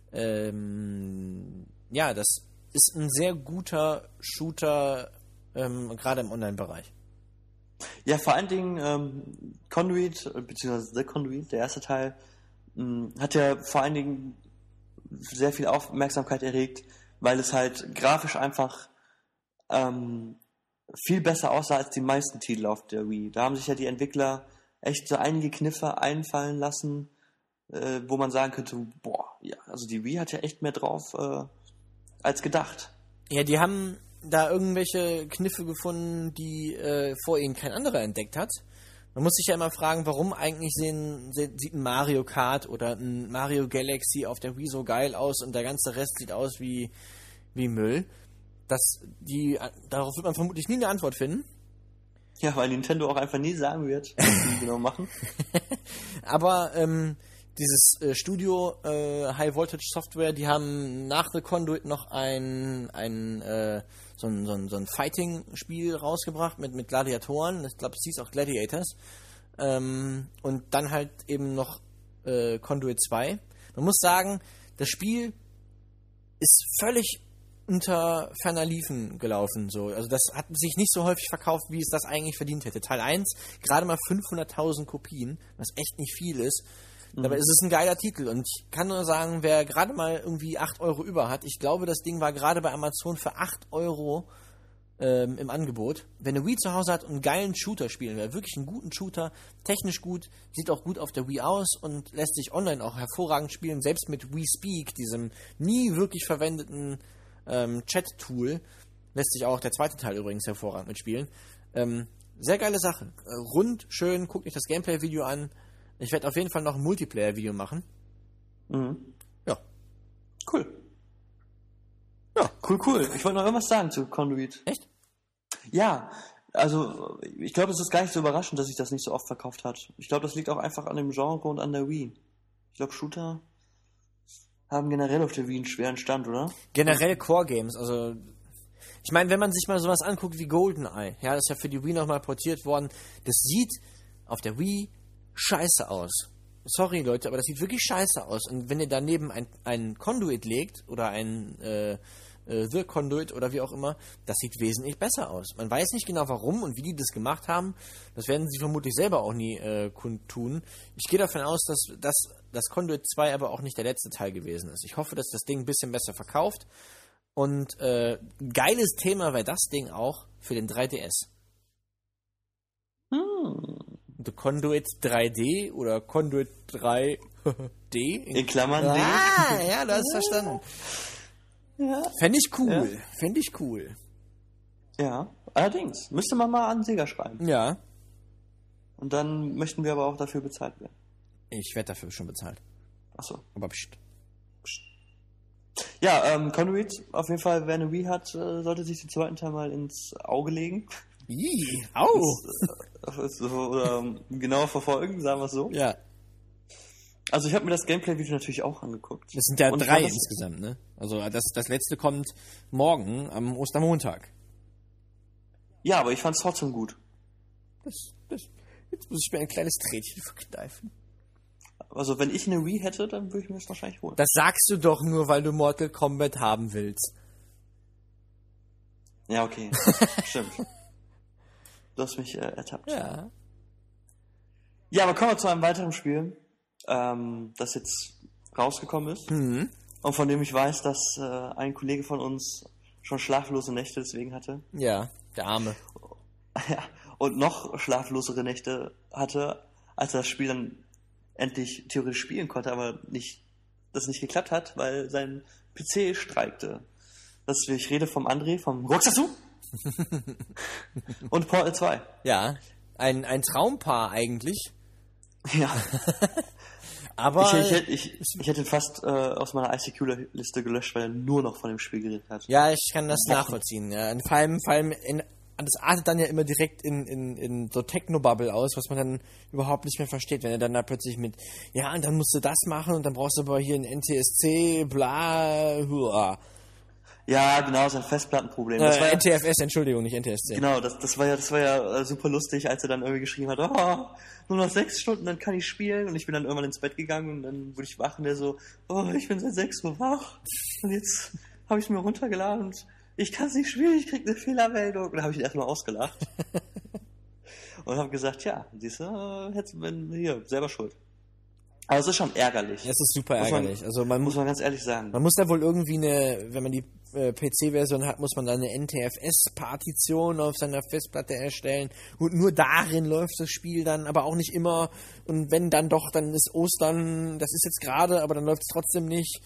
ähm, ja, das ist ein sehr guter Shooter, ähm, gerade im Online-Bereich. Ja, vor allen Dingen ähm, Conduit, beziehungsweise The Conduit, der erste Teil, mh, hat ja vor allen Dingen sehr viel Aufmerksamkeit erregt, weil es halt grafisch einfach ähm, viel besser aussah als die meisten Titel auf der Wii. Da haben sich ja die Entwickler echt so einige Kniffe einfallen lassen, äh, wo man sagen könnte, boah, ja, also die Wii hat ja echt mehr drauf äh, als gedacht. Ja, die haben da irgendwelche Kniffe gefunden, die äh, vor ihnen kein anderer entdeckt hat. Man muss sich ja immer fragen, warum eigentlich sehen, sieht ein Mario Kart oder ein Mario Galaxy auf der Wii so geil aus und der ganze Rest sieht aus wie, wie Müll. Das, die, darauf wird man vermutlich nie eine Antwort finden. Ja, weil Nintendo auch einfach nie sagen wird, was sie genau machen. Aber ähm, dieses äh, Studio äh, High Voltage Software, die haben nach The Conduit noch ein, ein äh, so ein, so ein, so ein Fighting-Spiel rausgebracht mit, mit Gladiatoren. Ich glaube, es hieß auch Gladiators. Ähm, und dann halt eben noch äh, Conduit zwei. Man muss sagen, das Spiel ist völlig unter ferner Liefen gelaufen. So. Also das hat sich nicht so häufig verkauft, wie es das eigentlich verdient hätte. Teil eins, gerade mal fünfhunderttausend Kopien, was echt nicht viel ist. Mhm. Aber es ist ein geiler Titel. Und ich kann nur sagen, wer gerade mal irgendwie acht Euro über hat, ich glaube, das Ding war gerade bei Amazon für acht Euro ähm, im Angebot. Wenn eine Wii zu Hause hat und einen geilen Shooter spielen will, wirklich einen guten Shooter, technisch gut, sieht auch gut auf der Wii aus und lässt sich online auch hervorragend spielen, selbst mit Wii Speak, diesem nie wirklich verwendeten ähm, Chat-Tool, lässt sich auch der zweite Teil übrigens hervorragend mitspielen. Ähm, sehr geile Sache. Äh, rund, schön, guckt euch das Gameplay-Video an. Ich werde auf jeden Fall noch ein Multiplayer-Video machen. Mhm. Ja. Cool. Ja, cool, cool. Ich wollte noch irgendwas sagen zu Conduit. Echt? Ja, also ich glaube, es ist gar nicht so überraschend, dass sich das nicht so oft verkauft hat. Ich glaube, das liegt auch einfach an dem Genre und an der Wii. Ich glaube, Shooter haben generell auf der Wii einen schweren Stand, oder? Generell Core-Games, also ich meine, wenn man sich mal sowas anguckt wie GoldenEye, ja, das ist ja für die Wii nochmal portiert worden, das sieht auf der Wii scheiße aus. Sorry, Leute, aber das sieht wirklich scheiße aus. Und wenn ihr daneben ein, ein Conduit legt oder ein äh, äh, The Conduit oder wie auch immer, das sieht wesentlich besser aus. Man weiß nicht genau warum und wie die das gemacht haben. Das werden sie vermutlich selber auch nie äh, kundtun. Ich gehe davon aus, dass das, das Conduit zwei aber auch nicht der letzte Teil gewesen ist. Ich hoffe, dass das Ding ein bisschen besser verkauft. Und äh, geiles Thema wäre das Ding auch für den drei D S. Hm. The Conduit drei D oder Conduit drei D. In Klammern ah, D. Ah, ja, du hast verstanden. Ja. Fände ich cool. Ja. Fände ich cool. Ja, allerdings. Müsste man mal an Sega schreiben. Ja. Und dann möchten wir aber auch dafür bezahlt werden. Ich werde dafür schon bezahlt. Achso. Aber pst. Ja, ähm, Conduit, auf jeden Fall, wer eine Wii hat, äh, sollte sich den zweiten Teil mal ins Auge legen. Ih, au! Das, so, oder genauer verfolgen, sagen wir es so. Ja. Also ich habe mir das Gameplay-Video natürlich auch angeguckt. Das sind ja Und drei das, insgesamt, ne? Also das, das letzte kommt morgen am Ostermontag. Ja, aber ich fand es trotzdem gut. Das, das, jetzt muss ich mir ein kleines Tränchen verkneifen. Also wenn ich eine Wii hätte, dann würde ich mir das wahrscheinlich holen. Das sagst du doch nur, weil du Mortal Kombat haben willst. Ja, okay. Stimmt. Du hast mich äh, ertappt. Ja. Ja, aber kommen wir zu einem weiteren Spiel, ähm, das jetzt rausgekommen ist. Mhm. Und von dem ich weiß, dass äh, ein Kollege von uns schon schlaflose Nächte deswegen hatte. Ja, der Arme. Ja, und noch schlaflosere Nächte hatte, als er das Spiel dann endlich theoretisch spielen konnte, aber nicht, das nicht geklappt hat, weil sein P C streikte. Das, ich rede vom André, vom Roxasu und Portal zwei. Ja, ein, ein Traumpaar eigentlich. Ja. Aber ich, ich, ich, ich, ich hätte ihn fast äh, aus meiner I C Q-Liste gelöscht, weil er nur noch von dem Spiel geredet hat. ja, ich kann das nachvollziehen. Ja. Und vor allem, vor allem in, das artet dann ja immer direkt in, in, in so Technobubble aus, was man dann überhaupt nicht mehr versteht, wenn er dann da plötzlich mit, ja, und dann musst du das machen und dann brauchst du aber hier ein N T S C, bla, hua. Ja, genau, sein Festplattenproblem. Äh, Das war ja, N T F S, Entschuldigung, nicht N T S C. genau, das, das war ja, das war ja äh, super lustig, als er dann irgendwie geschrieben hat, oh, nur noch sechs Stunden, dann kann ich spielen. Und ich bin dann irgendwann ins Bett gegangen und dann wurde ich wach und der so, oh, ich bin seit sechs Uhr wach und jetzt habe ich es mir runtergeladen und ich kann es nicht spielen, ich krieg eine Fehlermeldung. Und dann habe ich ihn erstmal ausgelacht und habe gesagt, ja, siehst du, hättest du hier selber schuld. Aber es ist schon ärgerlich. Es ist super Muss man- ärgerlich. Also man Muss man ganz ehrlich sagen. Man muss da wohl irgendwie eine, wenn man die äh, P C-Version hat, muss man da eine N T F S-Partition auf seiner Festplatte erstellen und nur darin läuft das Spiel dann, aber auch nicht immer. Und wenn dann doch, dann ist Ostern, das ist jetzt gerade, aber dann läuft es trotzdem nicht.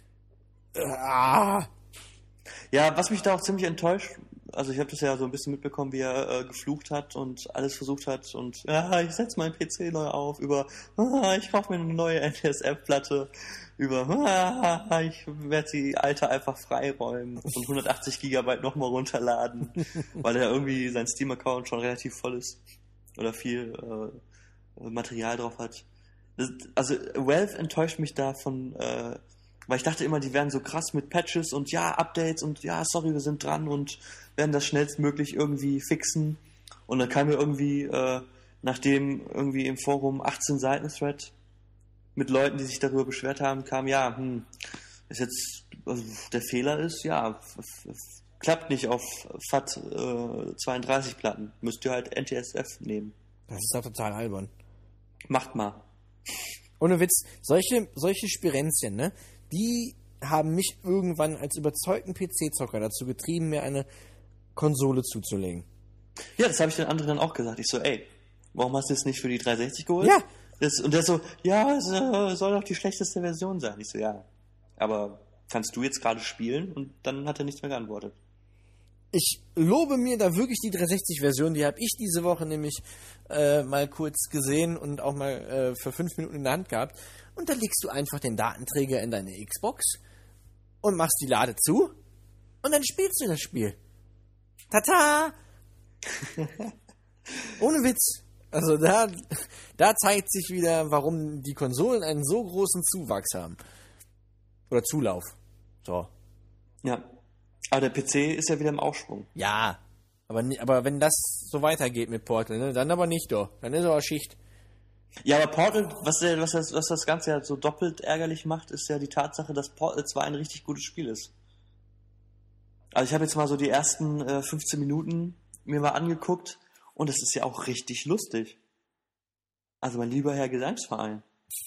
Ah. Ja, was mich da auch ziemlich enttäuscht, also ich habe das ja so ein bisschen mitbekommen, wie er äh, geflucht hat und alles versucht hat und ja, ich setze meinen P C neu auf, über ah, ich kaufe mir eine neue N T S F-Platte, über ah, ich werde die alte einfach freiräumen und hundertachtzig Gigabyte nochmal runterladen, weil er irgendwie sein Steam-Account schon relativ voll ist oder viel äh, Material drauf hat. Das, also Valve enttäuscht mich da von, äh, weil ich dachte immer, die wären so krass mit Patches und ja, Updates und ja, sorry, wir sind dran und werden das schnellstmöglich irgendwie fixen. Und dann kam mir irgendwie, äh, nachdem irgendwie im Forum achtzehn Seiten Thread mit Leuten, die sich darüber beschwert haben, kam, ja, hm, ist jetzt, also der Fehler ist, ja, f- f- klappt nicht auf F A T äh, zweiunddreißig Platten. Müsst ihr halt N T S F nehmen. Das ist doch total albern. Macht mal. Ohne Witz, solche, solche Spirenzchen, ne, die haben mich irgendwann als überzeugten P C-Zocker dazu getrieben, mir eine Konsole zuzulegen. Ja, das habe ich den anderen dann auch gesagt. Ich so, ey, warum hast du es nicht für die dreihundertsechzig geholt? Ja. Das, und der so, ja, es äh, soll doch die schlechteste Version sein. Ich so, ja, aber kannst du jetzt gerade spielen? Und dann hat er nichts mehr geantwortet. Ich lobe mir da wirklich die dreihundertsechzig-Version, die habe ich diese Woche nämlich äh, mal kurz gesehen und auch mal äh, für fünf Minuten in der Hand gehabt. Und da legst du einfach den Datenträger in deine Xbox und machst die Lade zu und dann spielst du das Spiel. Tata! Ohne Witz. Also da, da zeigt sich wieder, warum die Konsolen einen so großen Zuwachs haben. Oder Zulauf. So. Ja, aber der P C ist ja wieder im Aufschwung. Ja, aber, ni- aber wenn das so weitergeht mit Portal, ne, dann aber nicht doch. Dann ist aber Schicht. Ja, aber Portal, was, der, was, das, was das Ganze ja so doppelt ärgerlich macht, ist ja die Tatsache, dass Portal zwei ein richtig gutes Spiel ist. Also ich habe jetzt mal so die ersten äh, fünfzehn Minuten mir mal angeguckt und es ist ja auch richtig lustig. Also mein lieber Herr Gesangsverein.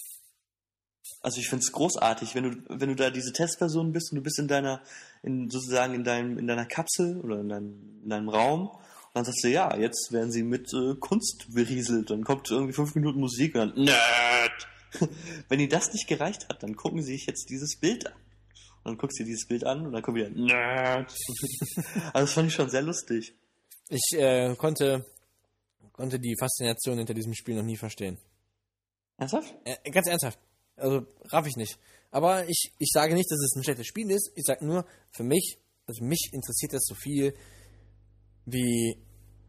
Also ich finde es großartig, wenn du, wenn du da diese Testperson bist und du bist in deiner, in sozusagen in deinem, in deiner Kapsel oder in deinem, in deinem Raum und dann sagst du, ja, jetzt werden sie mit äh, Kunst berieselt, dann kommt irgendwie fünf Minuten Musik und dann, Nerd! Wenn ihnen das nicht gereicht hat, dann gucken sie sich jetzt dieses Bild an. Und dann guckst du dir dieses Bild an und dann kommt wieder, Nerd! Also das fand ich schon sehr lustig. Ich äh, konnte, konnte die Faszination hinter diesem Spiel noch nie verstehen. Ernsthaft? Äh, ganz ernsthaft. Also raff ich nicht. Aber ich, ich sage nicht, dass es ein schlechtes Spiel ist. Ich sage nur, für mich, also mich interessiert das so viel wie...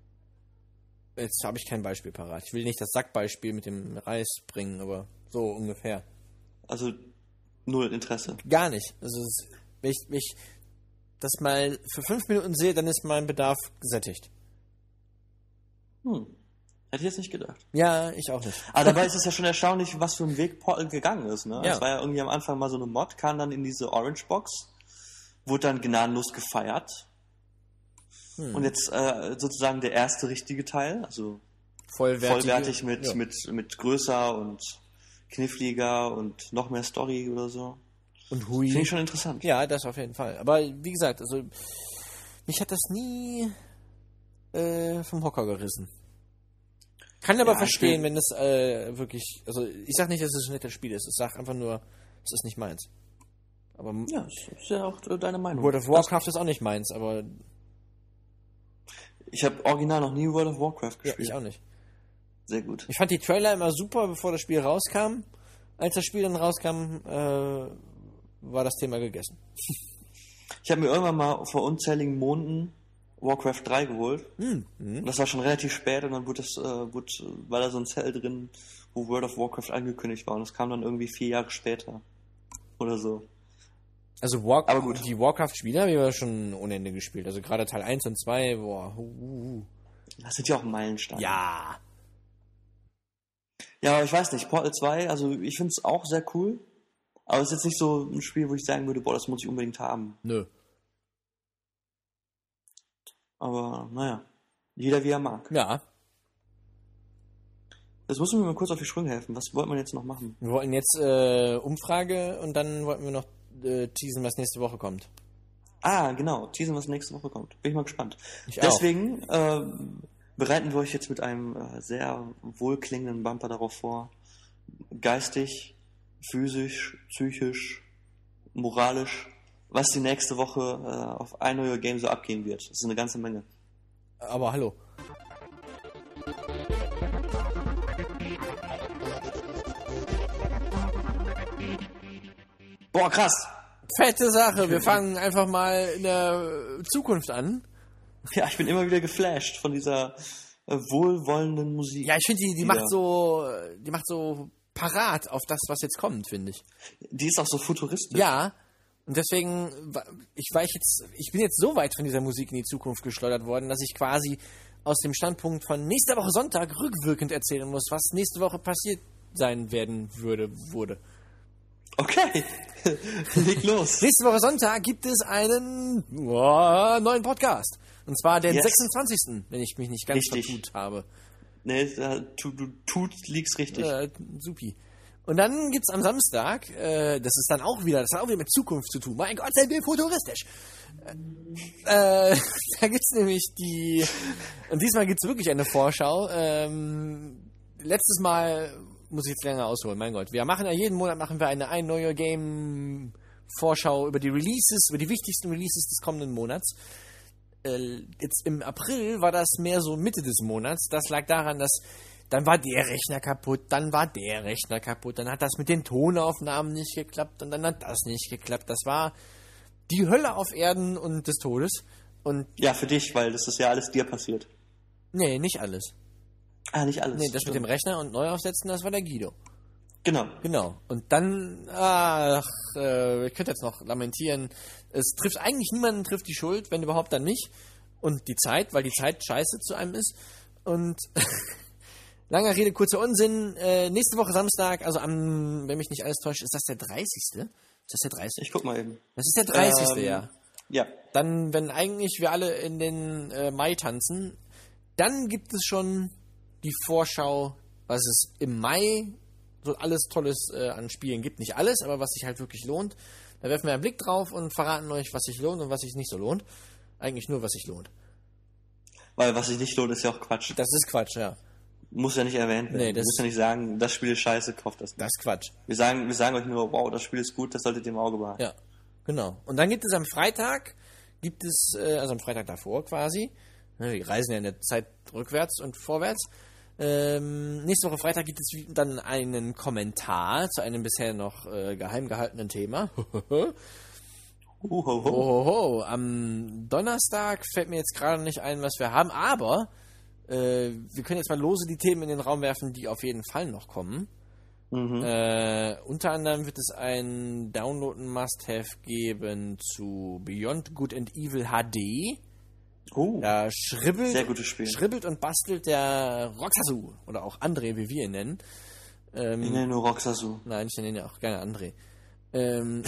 Jetzt habe ich kein Beispiel parat. Ich will nicht das Sackbeispiel mit dem Reis bringen, aber so ungefähr. Also null Interesse. Gar nicht. Also es, wenn ich, wenn ich das mal für fünf Minuten sehe, dann ist mein Bedarf gesättigt. Hm. Hätte ich jetzt nicht gedacht. Ja, ich auch nicht. Aber dabei ist es ja schon erstaunlich, was für ein Weg Portal gegangen ist. Ne? Ja. Es war ja irgendwie am Anfang mal so eine Mod, kam dann in diese Orange Box, wurde dann gnadenlos gefeiert. Hm. Und jetzt äh, sozusagen der erste richtige Teil, also Vollwertige, vollwertig mit, ja. mit, mit größer und kniffliger und noch mehr Story oder so. Und Hui. Finde ich schon interessant. Ja, das auf jeden Fall. Aber wie gesagt, also mich hat das nie äh, vom Hocker gerissen. Kann aber Ja, verstehen, ich wenn das äh, wirklich, also ich sag nicht, dass es ein nettes Spiel ist. Ich sag einfach nur, es ist nicht meins. Aber Ja, das ist ja auch äh, deine Meinung. World of Warcraft ist auch nicht meins, aber Ich habe original noch nie World of Warcraft ja, gespielt. ich auch nicht. Sehr gut. Ich fand die Trailer immer super, bevor das Spiel rauskam. Als das Spiel dann rauskam, äh, war das Thema gegessen. Ich habe mir irgendwann mal vor unzähligen Monaten Warcraft drei geholt. Hm. Hm. Das war schon relativ spät und dann wurde das, äh, wurde, war da so ein Cell drin, wo World of Warcraft angekündigt war und das kam dann irgendwie vier Jahre später. Oder so. Also War Aber gut. die Warcraft-Spiele habe ich aber schon ohne Ende gespielt. Also gerade Teil eins und zwei, boah. Uh, uh. Das sind ja auch Meilensteine. Ja. Ja, aber ich weiß nicht, Portal zwei, also ich finde es auch sehr cool, aber es ist jetzt nicht so ein Spiel, wo ich sagen würde, boah, das muss ich unbedingt haben. Nö. Aber naja, jeder wie er mag. Ja. Jetzt musst du mir mal kurz auf die Sprünge helfen. Was wollte man jetzt noch machen? Wir wollten jetzt äh, Umfrage und dann wollten wir noch äh, teasen, was nächste Woche kommt. Ah, genau, teasen, was nächste Woche kommt. Bin ich mal gespannt. Ich Deswegen äh, bereiten wir euch jetzt mit einem äh, sehr wohlklingenden Bumper darauf vor, geistig, physisch, psychisch, moralisch, was die nächste Woche äh, auf ein neuer Game so abgehen wird. Das ist eine ganze Menge. Aber hallo. Boah, krass! Fette Sache. Wir fangen einfach mal in der Zukunft an. Ja, ich bin immer wieder geflasht von dieser äh, wohlwollenden Musik. Ja, ich finde, die, die Ja. macht so, die macht so parat auf das, was jetzt kommt, finde ich. Die ist auch so futuristisch. Ja, und deswegen, ich war ich jetzt, ich bin jetzt so weit von dieser Musik in die Zukunft geschleudert worden, dass ich quasi aus dem Standpunkt von nächster Woche Sonntag rückwirkend erzählen muss, was nächste Woche passiert sein werden würde, wurde. Okay, leg los. Nächste Woche Sonntag gibt es einen oh, neuen Podcast. Und zwar den yes. sechsundzwanzigsten, wenn ich mich nicht ganz Richtig. vertut habe. Nee, du, du tut, liegst richtig. Äh, supi. Und dann gibt's am Samstag, äh, das ist dann auch wieder, das hat auch wieder mit Zukunft zu tun. Mein Gott, sind wir futuristisch. Äh, äh, da gibt's nämlich die, und diesmal gibt's wirklich eine Vorschau. Ähm, letztes Mal muss ich jetzt länger ausholen, mein Gott. Wir machen ja jeden Monat machen wir eine, eine neue Game-Vorschau über die Releases, über die wichtigsten Releases des kommenden Monats. Äh, jetzt im April war das mehr so Mitte des Monats. Das lag daran, dass dann war der Rechner kaputt, dann war der Rechner kaputt, dann hat das mit den Tonaufnahmen nicht geklappt und dann hat das nicht geklappt. Das war die Hölle auf Erden und des Todes. Und ja, für dich, weil das ist ja alles dir passiert. nee, nicht alles. Ah, nicht alles. Nee, das mit dem Rechner und Neuaufsetzen, das war der Guido. Genau. Genau. Und dann, ach, äh, ich könnte jetzt noch lamentieren. Es trifft eigentlich niemanden, trifft die Schuld, wenn überhaupt dann mich. Und die Zeit, weil die Zeit scheiße zu einem ist. Und langer Rede, kurzer Unsinn. Äh, nächste Woche Samstag, also am, wenn mich nicht alles täuscht, ist das der dreißigste? Ist das der dreißigste? Ich guck mal eben. Das ist der dreißigste, Ähm, ja. Ja. Dann, wenn eigentlich wir alle in den äh, Mai tanzen, dann gibt es schon die Vorschau, was es im Mai so alles Tolles äh, an Spielen gibt. Nicht alles, aber was sich halt wirklich lohnt. Da werfen wir einen Blick drauf und verraten euch, was sich lohnt und was sich nicht so lohnt. Eigentlich nur, was sich lohnt. Weil was sich nicht lohnt, ist ja auch Quatsch. Das ist Quatsch, ja. Muss ja nicht erwähnt werden. Nee, du das- musst ja nicht sagen, das Spiel ist scheiße, kauft das nicht. Das ist Quatsch. Wir sagen, wir sagen euch nur, wow, das Spiel ist gut, das solltet ihr im Auge behalten. Ja, genau. Und dann gibt es am Freitag, gibt es, äh, also am Freitag davor quasi, ne, wir reisen ja in der Zeit rückwärts und vorwärts. Ähm, nächste Woche Freitag gibt es wie- dann einen Kommentar zu einem bisher noch äh, geheim gehaltenen Thema. Uhoho. Ohoho, am Donnerstag fällt mir jetzt gerade nicht ein, was wir haben, aber äh, wir können jetzt mal lose die Themen in den Raum werfen, die auf jeden Fall noch kommen. Mhm. Äh, unter anderem wird es ein Download-Must-Have geben zu Beyond Good and Evil H D. Oh, Da schribbelt, sehr gutes Spiel. schribbelt und bastelt der Roxasu, oder auch André, wie wir ihn nennen. Ähm, Ich nenne nur Roxasu. Nein, ich nenne ihn auch gerne André. Ähm,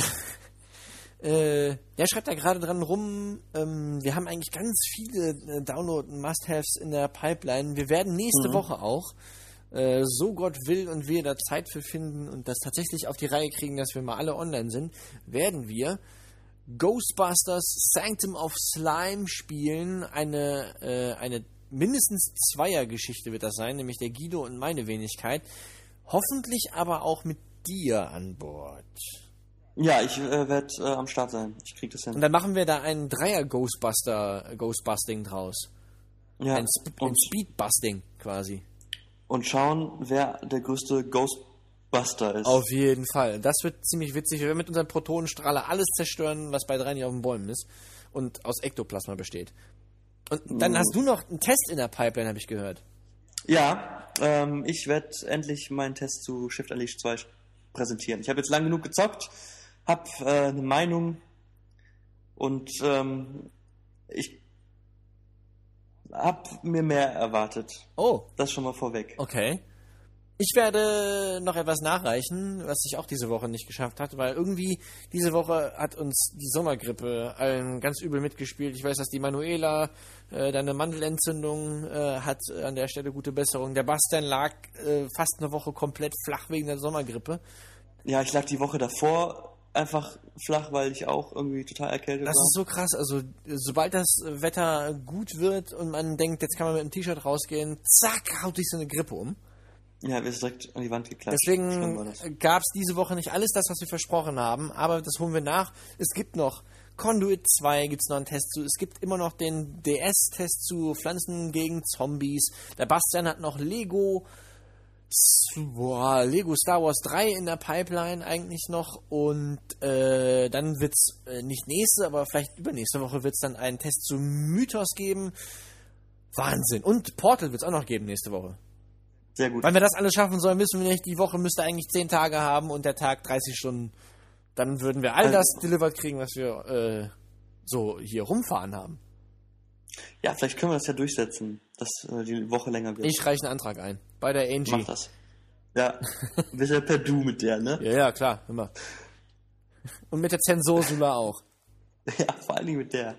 äh, der schreibt da gerade dran rum, ähm, wir haben eigentlich ganz viele äh, Download-Must-Haves in der Pipeline. Wir werden nächste Mhm. Woche auch, äh, so Gott will und wir da Zeit für finden und das tatsächlich auf die Reihe kriegen, dass wir mal alle online sind, werden wir Ghostbusters Sanctum of Slime spielen. Eine, äh, eine mindestens Zweier-Geschichte wird das sein, nämlich der Guido und meine Wenigkeit. Hoffentlich aber auch mit dir an Bord. Ja, ich äh, werde äh, am Start sein. Ich krieg das Und hin. dann machen wir da einen Dreier-Ghostbuster, Ghostbusting draus. Ja. Ein, Sp ein Und, Speedbusting quasi. und schauen, wer der größte Ghostbuster ist. Auf jeden Fall. Das wird ziemlich witzig. Wir werden mit unserem Protonenstrahler alles zerstören, was bei drei nicht auf den Bäumen ist und aus Ektoplasma besteht. Und dann Mhm. hast du noch einen Test in der Pipeline, habe ich gehört. Ja, ähm, ich werde endlich meinen Test zu Shift Unleashed zwei präsentieren. Ich habe jetzt lang genug gezockt, habe äh, eine Meinung und ähm, ich habe mir mehr erwartet. Oh, Das schon mal vorweg. okay. Ich werde noch etwas nachreichen, was ich auch diese Woche nicht geschafft hatte, weil irgendwie diese Woche hat uns die Sommergrippe allen ganz übel mitgespielt. Ich weiß, dass die Manuela äh, da eine Mandelentzündung äh, hat, äh, an der Stelle gute Besserung. Der Bastian lag äh, fast eine Woche komplett flach wegen der Sommergrippe. Ja, ich lag die Woche davor einfach flach, weil ich auch irgendwie total erkältet Das war. ist so krass. Also, sobald das Wetter gut wird und man denkt, jetzt kann man mit dem T-Shirt rausgehen, zack, haut sich so eine Grippe um. Ja, wir sind direkt an die Wand geklatscht. Schlimm war das. Deswegen gab es diese Woche nicht alles das, was wir versprochen haben, aber das holen wir nach. Es gibt noch Conduit zwei, gibt es noch einen Test zu. Es gibt immer noch den D S-Test zu Pflanzen gegen Zombies. Der Bastian hat noch Lego, boah, Lego Star Wars drei in der Pipeline eigentlich noch. Und äh, dann wird es äh, nicht nächste, aber vielleicht übernächste Woche wird es dann einen Test zu Mythos geben. Wahnsinn. Und Portal wird es auch noch geben nächste Woche. Sehr gut. Wenn wir das alles schaffen sollen, wissen wir nicht, die Woche müsste eigentlich zehn Tage haben und der Tag dreißig Stunden. Dann würden wir all Also- das delivered kriegen, was wir äh, so hier rumfahren haben. Ja, vielleicht können wir das ja durchsetzen, dass äh, die Woche länger wird. Ich reiche einen Antrag ein. Bei der Angie. Mach das. Ja, du bist ja per Du mit der, ne? Ja, ja, klar, immer. Und mit der Zensursula auch. Ja, vor allen Dingen mit der.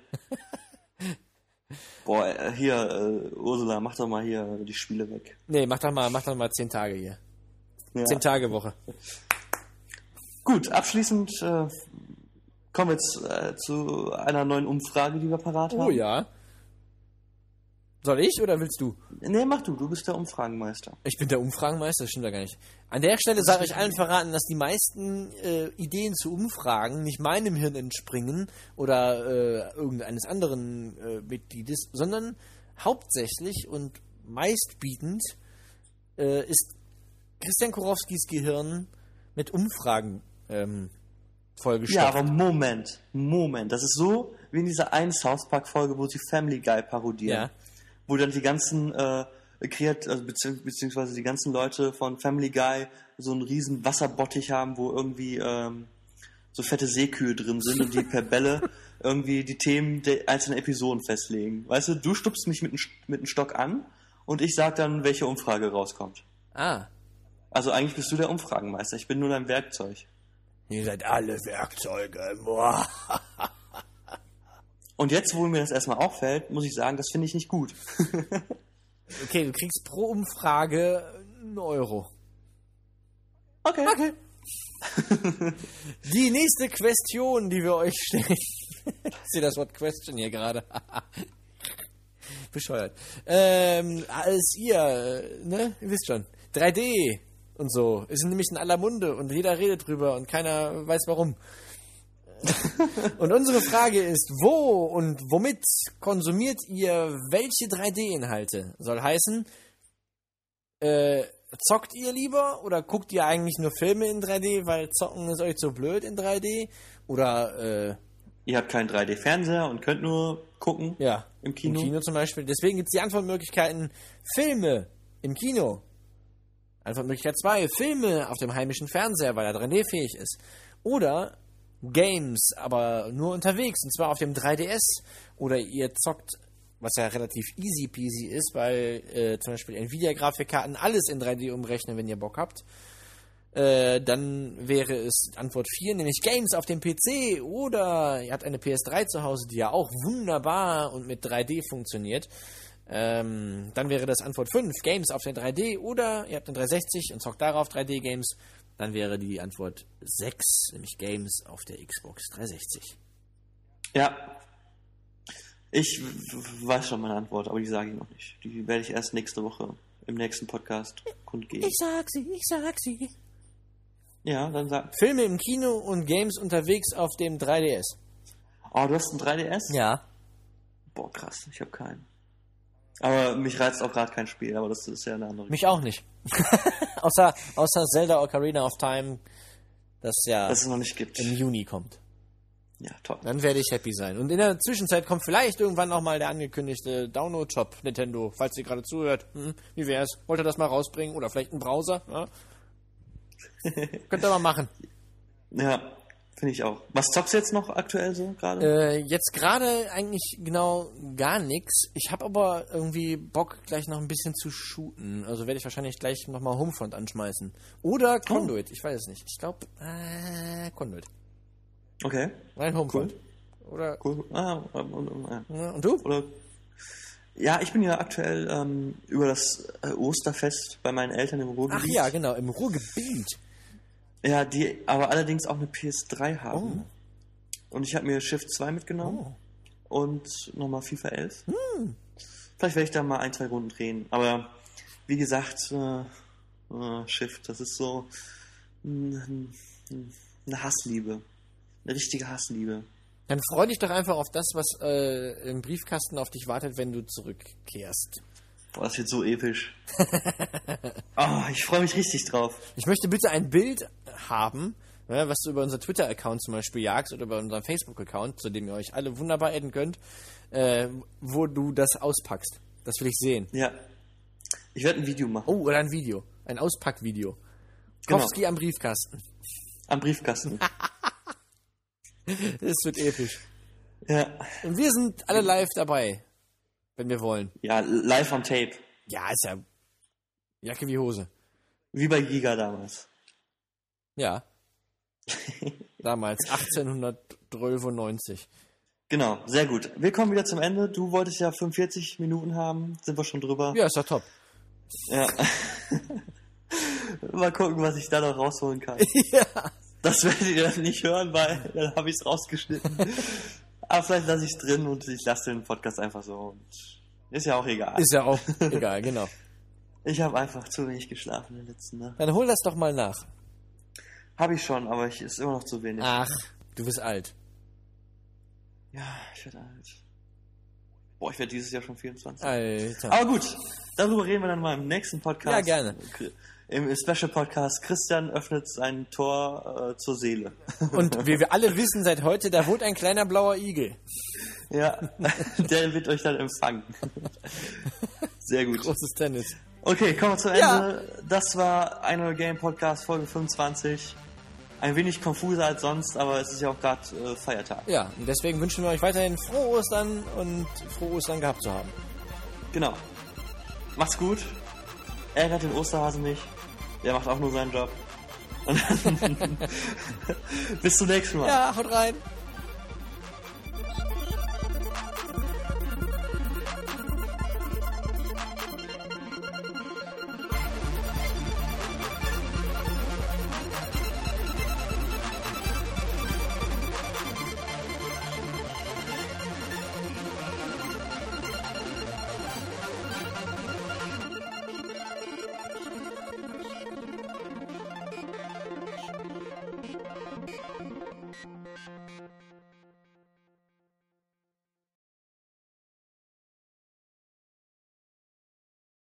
Boah, äh, hier, äh, Ursula, mach doch mal hier die Spiele weg. Nee, mach doch mal, mach doch mal zehn Tage hier. Ja. Zehn Tage Woche. Gut, abschließend äh, kommen wir jetzt äh, zu einer neuen Umfrage, die wir parat haben. Oh ja. Soll ich oder willst du? Nee, mach du, du bist der Umfragenmeister. Ich bin der Umfragenmeister, das stimmt ja gar nicht. An der Stelle sage ich allen verraten, dass die meisten äh, Ideen zu Umfragen nicht meinem Hirn entspringen oder äh, irgendeines anderen äh, Mitgliedes, sondern hauptsächlich und meistbietend äh, ist Christian Kurowskis Gehirn mit Umfragen ähm, vollgestopft. Ja, aber Moment, Moment. Das ist so wie in dieser einen South Park-Folge, wo sie Family Guy parodieren. Ja. Wo dann die ganzen äh, kreat also bezieh beziehungsweise die ganzen Leute von Family Guy so einen riesen Wasserbottich haben, wo irgendwie ähm, so fette Seekühe drin sind und die per Bälle irgendwie die Themen der einzelnen Episoden festlegen. Weißt du, du stupst mich mit einem mit einem Stock an und ich sag dann, welche Umfrage rauskommt. Ah. Also eigentlich bist du der Umfragenmeister, ich bin nur dein Werkzeug. Ihr seid alle Werkzeuge. Boah. Und jetzt, wo mir das erstmal auffällt, muss ich sagen, das finde ich nicht gut. Okay, du kriegst pro Umfrage einen Euro. Okay. Okay. Die nächste Question, die wir euch stellen. Ich sehe das Wort Question hier gerade. Bescheuert. Ähm, als ihr, ne, ihr wisst schon, drei D und so, ist nämlich in aller Munde und jeder redet drüber und keiner weiß warum. Und unsere Frage ist, wo und womit konsumiert ihr welche drei D-Inhalte? Soll heißen, äh, zockt ihr lieber oder guckt ihr eigentlich nur Filme in drei D, weil zocken ist euch so blöd in drei D? Oder, äh, Ihr habt keinen drei D-Fernseher und könnt nur gucken ja, im Kino. Im Kino zum Beispiel. Deswegen gibt es die Antwortmöglichkeiten Filme im Kino. Antwortmöglichkeit zwei, Filme auf dem heimischen Fernseher, weil er drei D-fähig ist. Oder Games, aber nur unterwegs, und zwar auf dem drei D S. Oder ihr zockt, was ja relativ easy peasy ist, weil äh, zum Beispiel Nvidia-Grafikkarten alles in drei D umrechnen, wenn ihr Bock habt. Äh, dann wäre es Antwort vier, nämlich Games auf dem P C. Oder ihr habt eine P S drei zu Hause, die ja auch wunderbar und mit drei D funktioniert. Ähm, dann wäre das Antwort fünf, Games auf der drei D. Oder ihr habt eine dreihundertsechzig und zockt darauf drei D-Games. Dann wäre die Antwort sechs, nämlich Games auf der Xbox dreihundertsechzig. Ja. Ich w- weiß schon meine Antwort, aber die sage ich noch nicht. Die werde ich erst nächste Woche im nächsten Podcast kundgeben. Ich sag sie, ich sag sie. Ja, dann sag. Filme im Kino und Games unterwegs auf dem drei D S. Oh, du hast einen drei D S? Ja. Boah, krass, ich habe keinen. Aber mich reizt auch gerade kein Spiel, aber das ist ja eine andere. Mich auch nicht. außer, außer Zelda Ocarina of Time, das ja Dass es noch nicht gibt. im Juni kommt. Ja, toll. Dann werde ich happy sein. Und in der Zwischenzeit kommt vielleicht irgendwann nochmal der angekündigte Download-Shop Nintendo, falls ihr gerade zuhört. Hm, wie wär's? Wollt ihr das mal rausbringen? Oder vielleicht einen Browser? Ja? Könnt ihr mal machen. Ja, finde ich auch. Was zockst du jetzt noch aktuell so gerade? Äh, jetzt gerade eigentlich genau gar nichts. Ich habe aber irgendwie Bock, gleich noch ein bisschen zu shooten. Also werde ich wahrscheinlich gleich nochmal Homefront anschmeißen. Oder Conduit, ich weiß es nicht. Ich glaube, äh, Conduit. Okay. Rein Homefront. Oder, Cool. Ah, und, und, und, ja. ja, und du? Oder, ja, ich bin ja aktuell ähm, über das äh, Osterfest bei meinen Eltern im Ruhrgebiet. Ach ja, genau, im Ruhrgebiet. Ja, die aber allerdings auch eine P S drei haben. Und ich habe mir Shift zwei mitgenommen. Oh. Und nochmal FIFA elf. Hm. Vielleicht werde ich da mal ein, zwei Runden drehen. Aber wie gesagt, äh, äh, Shift, das ist so mh, eine Hassliebe. Eine richtige Hassliebe. Dann freu dich doch einfach auf das, was äh, im Briefkasten auf dich wartet, wenn du zurückkehrst. Boah, das wird so episch. Oh, ich freue mich richtig drauf. Ich möchte bitte ein Bild haben, ja, was du über unser Twitter-Account zum Beispiel jagst oder über unseren Facebook-Account, zu dem ihr euch alle wunderbar adden könnt, äh, wo du das auspackst. Das will ich sehen. Ja. Ich werde ein Video machen. Oh, oder ein Video. Ein Auspackvideo. Genau. Kowski am Briefkasten. Am Briefkasten. Das wird episch. Ja. Und wir sind alle live dabei, wenn wir wollen. Ja, live on tape. Ja, ist ja Jacke wie Hose. Wie bei Giga damals. Ja. Damals, achtzehnhundertdreiundneunzig. Genau, sehr gut. Wir kommen wieder zum Ende. Du wolltest ja fünfundvierzig Minuten haben. Sind wir schon drüber? Ja, ist doch top. Ja. Mal gucken, was ich da noch rausholen kann. Ja. Das werdet ihr dann nicht hören, weil dann habe ich es rausgeschnitten. Aber vielleicht lasse ich es drin und ich lasse den Podcast einfach so. Und ist ja auch egal. Ist ja auch egal, genau. Ich habe einfach zu wenig geschlafen in der letzten Nacht. Dann hol das doch mal nach. Habe ich schon, aber ich ist immer noch zu wenig. Ach, du bist alt. Ja, ich werde alt. Boah, ich werde dieses Jahr schon vierundzwanzig. Alter. Aber gut, darüber reden wir dann mal im nächsten Podcast. Ja, gerne. Im Special-Podcast Christian öffnet sein Tor äh, zur Seele. Und wie wir alle wissen seit heute, da wohnt ein kleiner blauer Igel. Ja, der wird euch dann empfangen. Sehr gut. Großes Tennis. Okay, kommen wir zu Ende. Ja. Das war Annual Game Podcast Folge fünfundzwanzig. Ein wenig konfuser als sonst, aber es ist ja auch gerade äh, Feiertag. Ja, und deswegen wünschen wir euch weiterhin frohe Ostern und frohe Ostern gehabt zu haben. Genau. Macht's gut. Ärgert den Osterhasen nicht. Der macht auch nur seinen Job. Und dann bis zum nächsten Mal. Ja, haut rein.